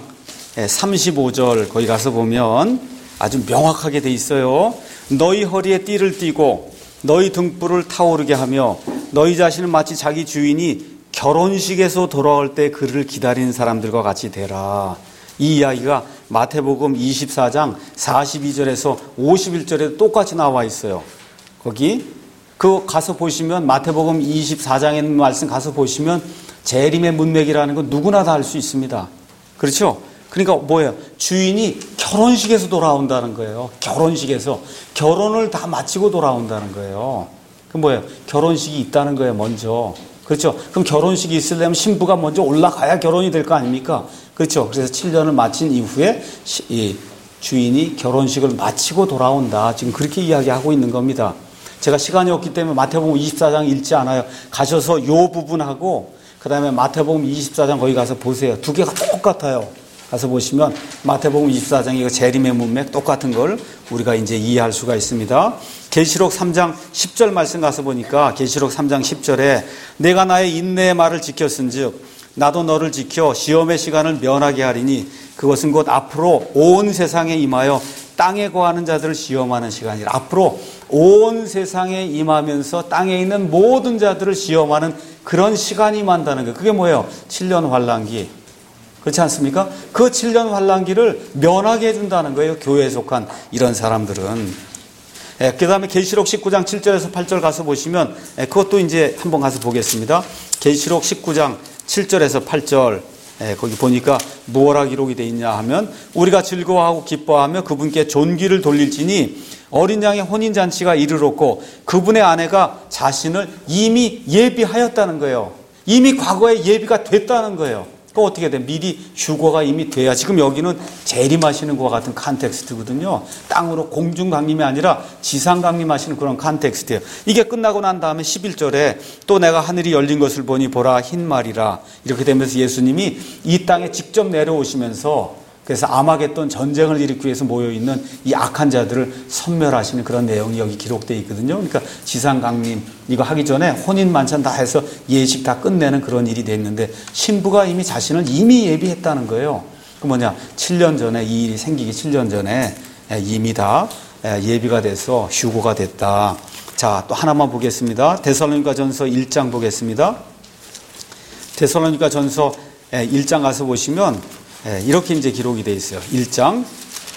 35절 거기 가서 보면 아주 명확하게 돼 있어요. 너희 허리에 띠를 띠고 너희 등불을 타오르게 하며 너희 자신은 마치 자기 주인이 결혼식에서 돌아올 때 그를 기다리는 사람들과 같이 되라. 이 이야기가 마태복음 24장 42절에서 51절에 똑같이 나와 있어요. 거기 그 가서 보시면 마태복음 24장에 있는 말씀 가서 보시면 재림의 문맥이라는 건 누구나 다 알 수 있습니다. 그렇죠? 그러니까 뭐예요? 주인이 결혼식에서 돌아온다는 거예요. 결혼식에서 결혼을 다 마치고 돌아온다는 거예요. 그 뭐예요? 결혼식이 있다는 거예요. 먼저. 그렇죠? 그럼 결혼식이 있으려면 신부가 먼저 올라가야 결혼이 될 거 아닙니까? 그렇죠? 그래서 7년을 마친 이후에 이 주인이 결혼식을 마치고 돌아온다. 지금 그렇게 이야기하고 있는 겁니다. 제가 시간이 없기 때문에 마태복음 24장 읽지 않아요. 가셔서 이 부분하고 그 다음에 마태복음 24장 거기 가서 보세요. 두 개가 똑같아요. 가서 보시면 마태복음 24장이 이거 재림의 문맥 똑같은 걸 우리가 이제 이해할 수가 있습니다. 계시록 3장 10절 말씀 가서 보니까 계시록 3장 10절에 내가 나의 인내의 말을 지켰은즉 나도 너를 지켜 시험의 시간을 면하게 하리니 그것은 곧 앞으로 온 세상에 임하여 땅에 거하는 자들을 시험하는 시간이라. 앞으로 온 세상에 임하면서 땅에 있는 모든 자들을 시험하는 그런 시간이 임한다는 거예요. 그게 뭐예요? 7년 환란기. 그렇지 않습니까? 그 7년 환란기를 면하게 해준다는 거예요. 교회에 속한 이런 사람들은. 그 다음에 계시록 19장 7절에서 8절 가서 보시면 그것도 이제 한번 가서 보겠습니다. 계시록 19장 7절에서 8절 거기 보니까 뭐라 기록이 되어 있냐 하면 우리가 즐거워하고 기뻐하며 그분께 존귀를 돌릴지니 어린 양의 혼인잔치가 이르렀고 그분의 아내가 자신을 이미 예비하였다는 거예요. 이미 과거에 예비가 됐다는 거예요. 그 어떻게 돼? 미리 휴거가 이미 돼야. 지금 여기는 재림하시는 것과 같은 컨텍스트거든요. 땅으로 공중 강림이 아니라 지상 강림하시는 그런 컨텍스트예요. 이게 끝나고 난 다음에 11절에 또 내가 하늘이 열린 것을 보니 보라 흰 말이라. 이렇게 되면서 예수님이 이 땅에 직접 내려오시면서 그래서 아마겟돈 전쟁을 일으키기 위해서 모여있는 이 악한 자들을 섬멸하시는 그런 내용이 여기 기록되어 있거든요. 그러니까 지상 강림 이거 하기 전에 혼인 만찬 다 해서 예식 다 끝내는 그런 일이 됐는데 신부가 이미 자신을 이미 예비했다는 거예요. 그 뭐냐 7년 전에 이 일이 생기기 7년 전에 이미 다 예비가 돼서 휴거가 됐다. 자, 또 하나만 보겠습니다. 데살로니가전서 1장 보겠습니다. 데살로니가전서 1장 가서 보시면 이렇게 이제 기록이 되어 있어요. 1장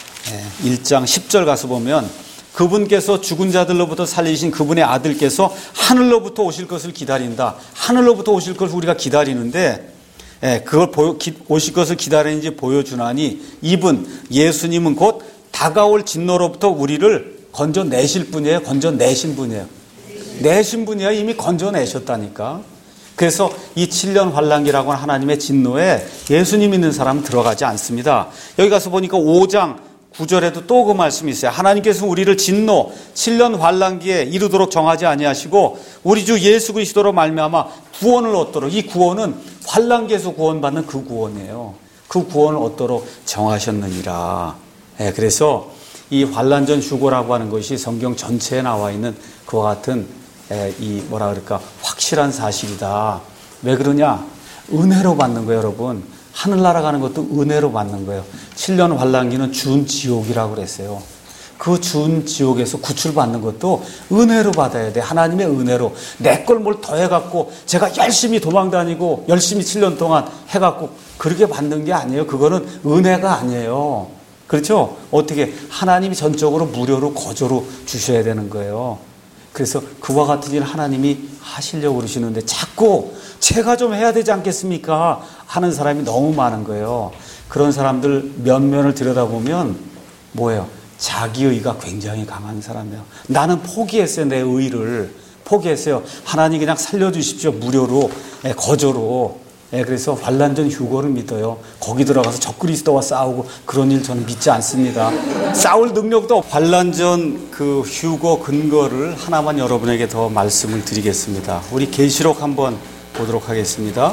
10절 가서 보면 그분께서 죽은 자들로부터 살리신 그분의 아들께서 하늘로부터 오실 것을 기다린다. 하늘로부터 오실 것을 우리가 기다리는데 그걸 오실 것을 기다리는지 보여주나니 이분 예수님은 곧 다가올 진노로부터 우리를 건져내실 분이에요. 건져내신 분이에요. 내신 분이야. 이미 건져내셨다니까. 그래서 이 7년 환란기라고 하는 하나님의 진노에 예수님 믿는 사람은 들어가지 않습니다. 여기 가서 보니까 5장 9절에도 또 그 말씀이 있어요. 하나님께서 우리를 진노 7년 환란기에 이르도록 정하지 아니하시고 우리 주 예수 그리스도로 말미암아 구원을 얻도록, 이 구원은 환란기에서 구원받는 그 구원이에요. 그 구원을 얻도록 정하셨느니라. 그래서 이 환란전 휴거라고 하는 것이 성경 전체에 나와 있는 그와 같은 이 뭐라 그럴까 확실한 사실이다. 왜 그러냐? 은혜로 받는 거예요, 여러분. 하늘나라 가는 것도 은혜로 받는 거예요. 7년 환란기는 준 지옥이라고 그랬어요. 그 준 지옥에서 구출받는 것도 은혜로 받아야 돼. 하나님의 은혜로. 내 걸 뭘 더 해갖고 제가 열심히 도망다니고 열심히 7년 동안 해갖고 그렇게 받는 게 아니에요. 그거는 은혜가 아니에요. 그렇죠? 어떻게 하나님이 전적으로 무료로 거저로 주셔야 되는 거예요. 그래서 그와 같은 일 하나님이 하시려고 그러시는데 자꾸 제가 좀 해야 되지 않겠습니까? 하는 사람이 너무 많은 거예요. 그런 사람들 면면을 들여다보면 뭐예요? 자기의가 굉장히 강한 사람이에요. 나는 포기했어요. 내 의를 포기했어요. 하나님 그냥 살려주십시오. 무료로, 거저로. 그래서 환란전 휴거를 믿어요. 거기 들어가서 적그리스도와 싸우고 그런 일 저는 믿지 않습니다. 싸울 능력도. 환란전 그 휴거 근거를 하나만 여러분에게 더 말씀을 드리겠습니다. 우리 계시록 한번 보도록 하겠습니다.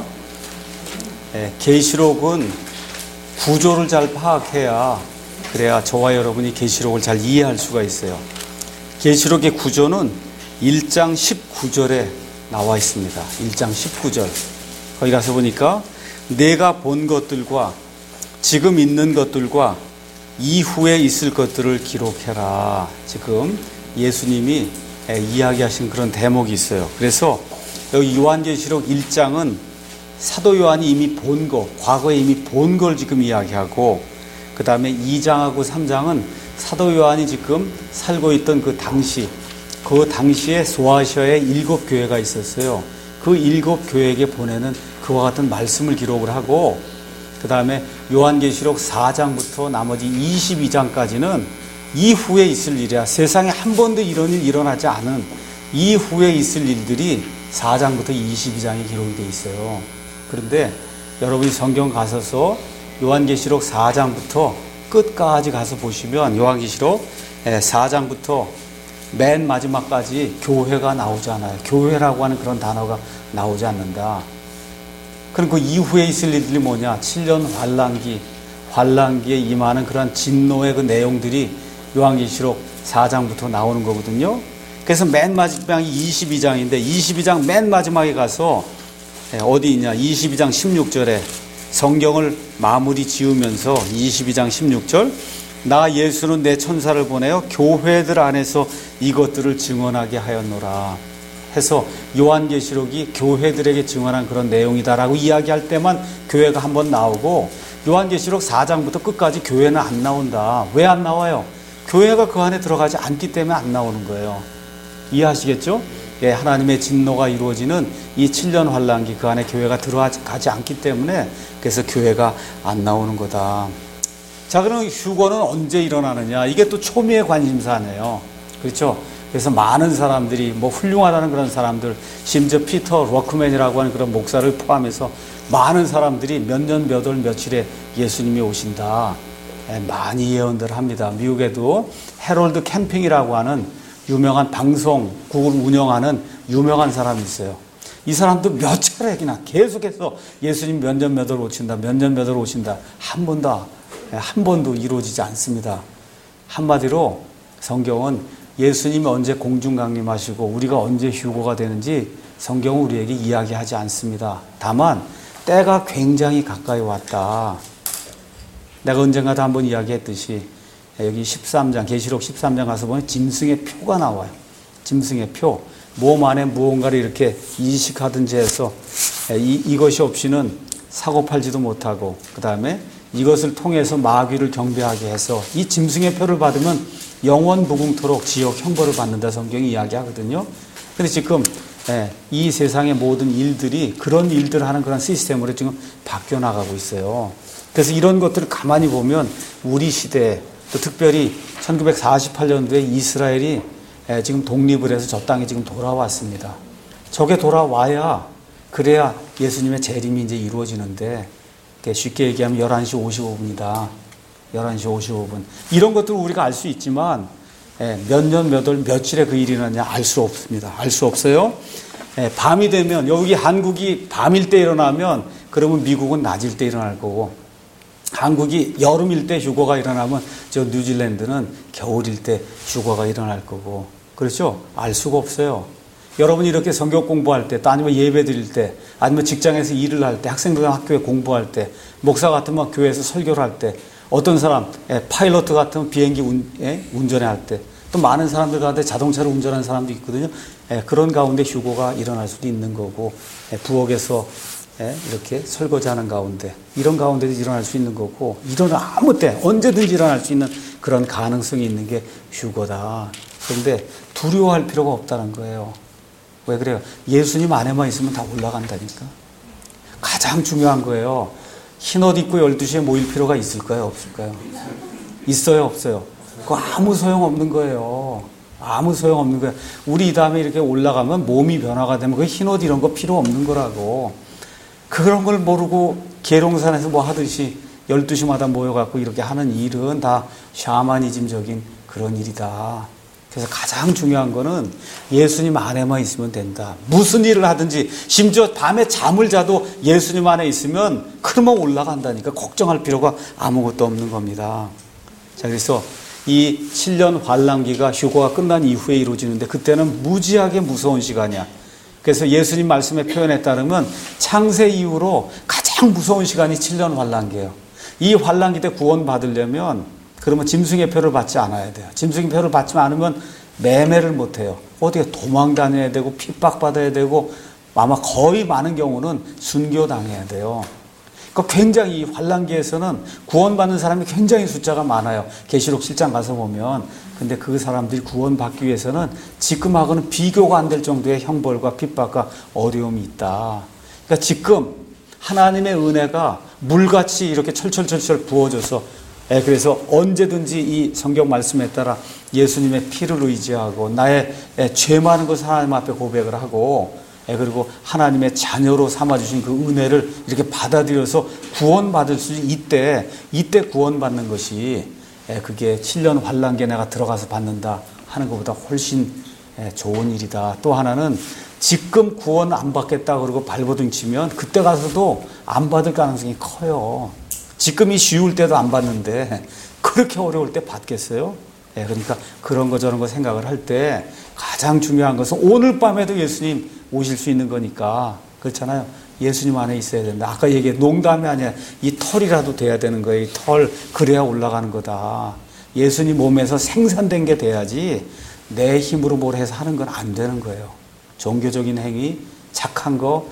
계시록은 구조를 잘 파악해야, 그래야 저와 여러분이 계시록을 잘 이해할 수가 있어요. 계시록의 구조는 1장 19절에 나와 있습니다. 1장 19절. 거기 가서 보니까 내가 본 것들과 지금 있는 것들과 이후에 있을 것들을 기록해라. 지금 예수님이 이야기하신 그런 대목이 있어요. 그래서 여기 요한계시록 1장은 사도 요한이 이미 본 거, 과거에 이미 본 걸 지금 이야기하고, 그 다음에 2장하고 3장은 사도 요한이 지금 살고 있던 그 당시에 소아시아에 7교회가 있었어요. 그 7교회에게 보내는 그와 같은 말씀을 기록을 하고, 그 다음에 요한계시록 4장부터 나머지 22장까지는 이후에 있을 일이야. 세상에 한 번도 이런 일 일어나지 않은 이후에 있을 일들이 4장부터 22장에 기록이 되어 있어요. 그런데 여러분이 성경 가셔서 요한계시록 4장부터 끝까지 가서 보시면 요한계시록 4장부터 맨 마지막까지 교회가 나오지 않아요. 교회라고 하는 그런 단어가 나오지 않는다. 그럼 그 이후에 있을 일들이 뭐냐? 7년 환란기에 임하는 그런 진노의 그 내용들이 요한계시록 4장부터 나오는 거거든요. 그래서 맨 마지막이 22장인데 22장 맨 마지막에 가서 어디 있냐? 22장 16절에 성경을 마무리 지으면서 22장 16절, 나 예수는 내 천사를 보내어 교회들 안에서 이것들을 증언하게 하였노라 해서 요한계시록이 교회들에게 증언한 그런 내용이다라고 이야기할 때만 교회가 한번 나오고, 요한계시록 4장부터 끝까지 교회는 안 나온다. 왜 안 나와요? 교회가 그 안에 들어가지 않기 때문에 안 나오는 거예요. 이해하시겠죠? 하나님의 진노가 이루어지는 이 7년 환란기, 그 안에 교회가 들어가지 않기 때문에 그래서 교회가 안 나오는 거다. 자, 그럼 휴거는 언제 일어나느냐? 이게 또 초미의 관심사네요. 그렇죠? 그래서 많은 사람들이 뭐 훌륭하다는 그런 사람들, 심지어 피터 워크맨이라고 하는 그런 목사를 포함해서 많은 사람들이 몇 년, 몇 월, 며칠에 예수님이 오신다. 많이 예언들 합니다. 미국에도 해럴드 캠핑이라고 하는 유명한 방송국을 운영하는 유명한 사람이 있어요. 이 사람도 몇 차례나 계속해서 예수님 몇 년, 몇 월 오신다. 몇 년, 몇 월 오신다. 한 번도 이루어지지 않습니다. 한마디로 성경은 예수님이 언제 공중 강림하시고 우리가 언제 휴거가 되는지 성경은 우리에게 이야기하지 않습니다. 다만 때가 굉장히 가까이 왔다. 내가 언젠가도 한번 이야기했듯이 여기 13장, 계시록 13장 가서 보면 짐승의 표가 나와요. 짐승의 표. 몸 안에 무언가를 이렇게 이식하든지 해서 이것이 없이는 사고 팔지도 못하고, 그 다음에 이것을 통해서 마귀를 경배하게 해서 이 짐승의 표를 받으면 영원 무궁토록 지옥 형벌을 받는다 성경이 이야기하거든요. 근데 지금 이 세상의 모든 일들이 그런 일들을 하는 그런 시스템으로 지금 바뀌어 나가고 있어요. 그래서 이런 것들을 가만히 보면 우리 시대, 또 특별히 1948년도에 이스라엘이 지금 독립을 해서 저 땅에 지금 돌아왔습니다. 저게 돌아와야, 그래야 예수님의 재림이 이제 이루어지는데, 쉽게 얘기하면 11시 55분이다. 11시 55분. 이런 것들을 우리가 알 수 있지만, 몇 년, 몇 월, 며칠에 그 일이 일어나냐 알 수 없습니다. 알 수 없어요. 밤이 되면, 여기 한국이 밤일 때 일어나면, 그러면 미국은 낮일 때 일어날 거고, 한국이 여름일 때 휴거가 일어나면 저 뉴질랜드는 겨울일 때 휴거가 일어날 거고, 그렇죠? 알 수가 없어요. 여러분이 이렇게 성경 공부할 때, 또 아니면 예배 드릴 때, 아니면 직장에서 일을 할 때, 학생들 학교에 공부할 때, 목사 같으면 교회에서 설교를 할 때, 어떤 사람 파일럿 같으면 비행기 운전을 할 때, 또 많은 사람들 가운데 자동차를 운전하는 사람도 있거든요. 그런 가운데 휴거가 일어날 수도 있는 거고, 부엌에서 이렇게 설거지하는 가운데, 이런 가운데도 일어날 수 있는 거고, 이런 아무 때 언제든지 일어날 수 있는 그런 가능성이 있는 게 휴거다. 그런데 두려워할 필요가 없다는 거예요. 왜 그래요? 예수님 안에만 있으면 다 올라간다니까. 가장 중요한 거예요. 흰 옷 입고 12시에 모일 필요가 있을까요? 없을까요? 있어요? 없어요? 그거 아무 소용없는 거예요. 아무 소용없는 거예요. 우리 이 다음에 이렇게 올라가면 몸이 변화가 되면 그 흰 옷 이런 거 필요 없는 거라고. 그런 걸 모르고 계룡산에서 뭐 하듯이 12시마다 모여갖고 이렇게 하는 일은 다 샤머니즘적인 그런 일이다. 그래서 가장 중요한 거는 예수님 안에만 있으면 된다. 무슨 일을 하든지, 심지어 밤에 잠을 자도 예수님 안에 있으면 그러면 올라간다니까. 걱정할 필요가 아무것도 없는 겁니다. 자, 그래서 이 7년 환란기가 휴거가 끝난 이후에 이루어지는데, 그때는 무지하게 무서운 시간이야. 그래서 예수님 말씀의 표현에 따르면 창세 이후로 가장 무서운 시간이 7년 환란기예요. 이 환란기 때 구원 받으려면, 그러면 짐승의 표를 받지 않아야 돼요. 짐승의 표를 받지 않으면 매매를 못 해요. 어디에 도망 다녀야 되고, 핍박받아야 되고, 아마 거의 많은 경우는 순교당해야 돼요. 그러니까 굉장히 이 환란기에서는 구원받는 사람이 굉장히 숫자가 많아요. 계시록 7장 가서 보면. 근데 그 사람들이 구원받기 위해서는 지금하고는 비교가 안 될 정도의 형벌과 핍박과 어려움이 있다. 그러니까 지금 하나님의 은혜가 물같이 이렇게 철철철철 부어져서, 그래서 언제든지 이 성경 말씀에 따라 예수님의 피를 의지하고 나의 죄 많은 것을 하나님 앞에 고백을 하고, 그리고 하나님의 자녀로 삼아주신 그 은혜를 이렇게 받아들여서 구원받을 수 이때 구원받는 것이, 그게 7년 환란기에 내가 들어가서 받는다 하는 것보다 훨씬 좋은 일이다. 또 하나는 지금 구원 안 받겠다 그러고 발버둥 치면 그때 가서도 안 받을 가능성이 커요. 지금이 쉬울 때도 안 받는데 그렇게 어려울 때 받겠어요? 그러니까 그런 거 저런 거 생각을 할 때 가장 중요한 것은 오늘 밤에도 예수님 오실 수 있는 거니까, 그렇잖아요. 예수님 안에 있어야 된다. 아까 얘기해, 농담이 아니야. 이 털이라도 돼야 되는 거예요. 이 털, 그래야 올라가는 거다. 예수님 몸에서 생산된 게 돼야지 내 힘으로 뭘 해서 하는 건 안 되는 거예요. 종교적인 행위, 착한 거,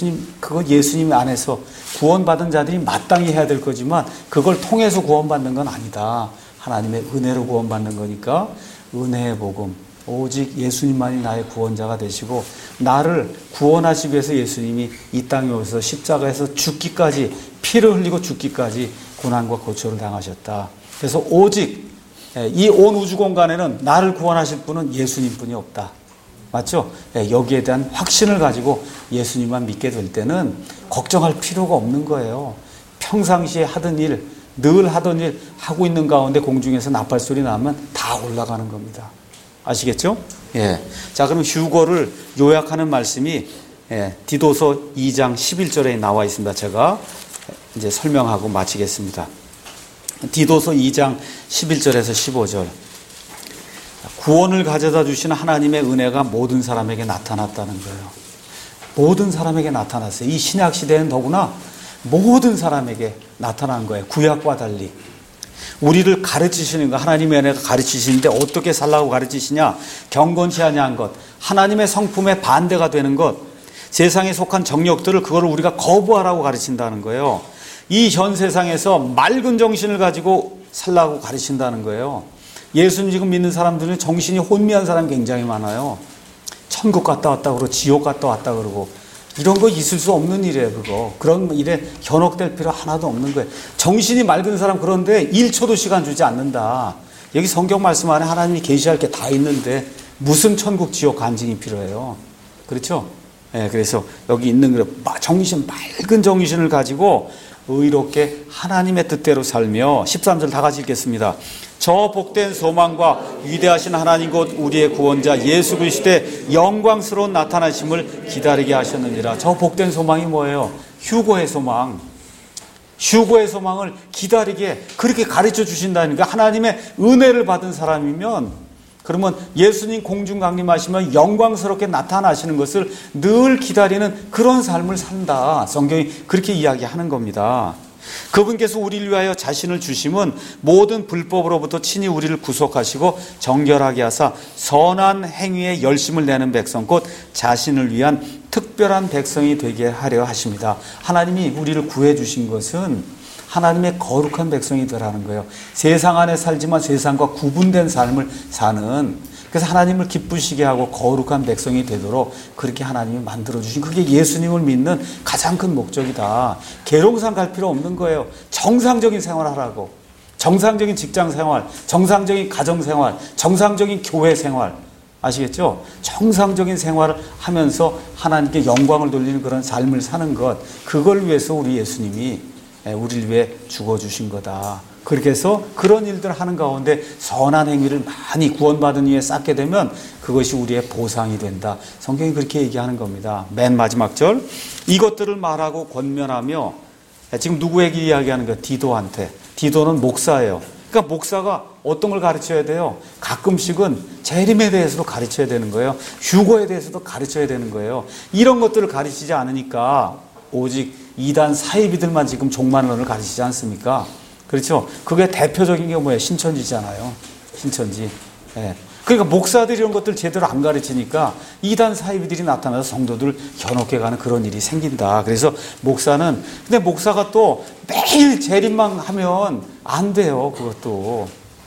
그거 예수님 안에서 구원받은 자들이 마땅히 해야 될 거지만 그걸 통해서 구원받는 건 아니다. 하나님의 은혜로 구원받는 거니까 은혜의 복음, 오직 예수님만이 나의 구원자가 되시고 나를 구원하시기 위해서 예수님이 이 땅에 오셔서 십자가에서 죽기까지, 피를 흘리고 죽기까지 고난과 고초를 당하셨다. 그래서 오직 이 온 우주 공간에는 나를 구원하실 분은 예수님뿐이 없다. 맞죠? 여기에 대한 확신을 가지고 예수님만 믿게 될 때는 걱정할 필요가 없는 거예요. 평상시에 하던 일, 늘 하던 일 하고 있는 가운데 공중에서 나팔 소리 나면 다 올라가는 겁니다. 아시겠죠? 자, 그럼 휴거를 요약하는 말씀이 디도서 2장 11절에 나와 있습니다. 제가 이제 설명하고 마치겠습니다. 디도서 2장 11절에서 15절. 구원을 가져다 주시는 하나님의 은혜가 모든 사람에게 나타났다는 거예요. 모든 사람에게 나타났어요. 이 신약 시대는 더구나 모든 사람에게 나타난 거예요. 구약과 달리. 우리를 가르치시는 거, 하나님의 은혜가 가르치시는데 어떻게 살라고 가르치시냐? 경건치 아니한 것, 하나님의 성품에 반대가 되는 것, 세상에 속한 정욕들을 그거를 우리가 거부하라고 가르친다는 거예요. 이 현 세상에서 맑은 정신을 가지고 살라고 가르친다는 거예요. 예수님 지금 믿는 사람들은 정신이 혼미한 사람이 굉장히 많아요. 천국 갔다 왔다 그러고 지옥 갔다 왔다 그러고 이런 거 있을 수 없는 일이에요. 그런 일에 현혹될 필요 하나도 없는 거예요. 정신이 맑은 사람 그런데 1초도 시간 주지 않는다. 여기 성경 말씀 안에 하나님이 계시할 게 다 있는데 무슨 천국 지옥 간증이 필요해요. 그렇죠? 그래서 여기 있는 맑은 정신을 가지고 의롭게 하나님의 뜻대로 살며 13절 다 같이 읽겠습니다. 저 복된 소망과 위대하신 하나님 곧 우리의 구원자 예수 그리스도의 영광스러운 나타나심을 기다리게 하셨느니라. 저 복된 소망이 뭐예요? 휴거의 소망. 휴거의 소망을 기다리게 그렇게 가르쳐 주신다니까. 하나님의 은혜를 받은 사람이면 그러면 예수님 공중 강림하시면 영광스럽게 나타나시는 것을 늘 기다리는 그런 삶을 산다. 성경이 그렇게 이야기하는 겁니다. 그분께서 우리를 위하여 자신을 주심은 모든 불법으로부터 친히 우리를 구속하시고 정결하게 하사 선한 행위에 열심을 내는 백성 곧 자신을 위한 특별한 백성이 되게 하려 하십니다. 하나님이 우리를 구해 주신 것은 하나님의 거룩한 백성이 되라는 거예요. 세상 안에 살지만 세상과 구분된 삶을 사는, 그래서 하나님을 기쁘시게 하고 거룩한 백성이 되도록 그렇게 하나님이 만들어주신, 그게 예수님을 믿는 가장 큰 목적이다. 계룡산 갈 필요 없는 거예요. 정상적인 생활하라고. 정상적인 직장 생활, 정상적인 가정 생활, 정상적인 교회 생활. 아시겠죠? 정상적인 생활을 하면서 하나님께 영광을 돌리는 그런 삶을 사는 것, 그걸 위해서 우리 예수님이 우리를 위해 죽어주신 거다. 그렇게 해서 그런 일들을 하는 가운데 선한 행위를 많이 구원받은 이후에 쌓게 되면 그것이 우리의 보상이 된다. 성경이 그렇게 얘기하는 겁니다. 맨 마지막 절, 이것들을 말하고 권면하며, 지금 누구에게 이야기하는 거예요? 디도한테. 디도는 목사예요. 그러니까 목사가 어떤 걸 가르쳐야 돼요? 가끔씩은 재림에 대해서도 가르쳐야 되는 거예요. 휴거에 대해서도 가르쳐야 되는 거예요. 이런 것들을 가르치지 않으니까 오직 이단 사이비들만 지금 종말론을 가르치지 않습니까? 그렇죠? 그게 대표적인 게 뭐예요? 신천지잖아요. 신천지. 그러니까 목사들이 이런 것들 제대로 안 가르치니까 이단 사이비들이 나타나서 성도들 현혹해 가는 그런 일이 생긴다. 그래서 목사는, 근데 목사가 또 매일 재림만 하면 안 돼요. 그것도.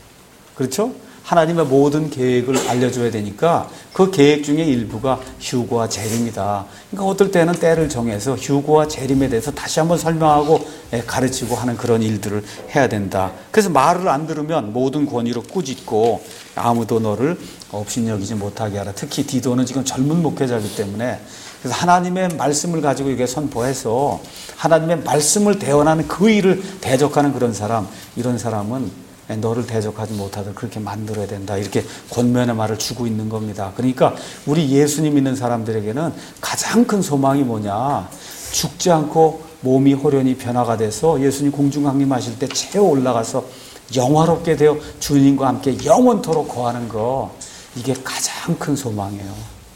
그렇죠? 하나님의 모든 계획을 알려줘야 되니까 그 계획 중에 일부가 휴거와 재림이다. 그러니까 어떨 때는 때를 정해서 휴거와 재림에 대해서 다시 한번 설명하고 가르치고 하는 그런 일들을 해야 된다. 그래서 말을 안 들으면 모든 권위로 꾸짖고 아무도 너를 업신여기지 못하게 하라. 특히 디도는 지금 젊은 목회자이기 때문에, 그래서 하나님의 말씀을 가지고 이게 선포해서 하나님의 말씀을 대언하는 그 일을 대적하는 그런 사람, 이런 사람은 너를 대적하지 못하도록 그렇게 만들어야 된다. 이렇게 권면의 말을 주고 있는 겁니다. 그러니까 우리 예수님 믿는 사람들에게는 가장 큰 소망이 뭐냐? 죽지 않고 몸이 호련히 변화가 돼서 예수님 공중 강림하실 때 채워 올라가서 영화롭게 되어 주님과 함께 영원토록 거하는 거, 이게 가장 큰 소망이에요.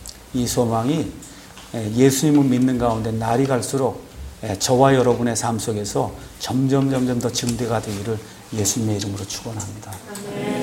이 소망이 예수님을 믿는 가운데 날이 갈수록 저와 여러분의 삶 속에서 점점 더 증대가 되기를 예수님의 이름으로 축원합니다.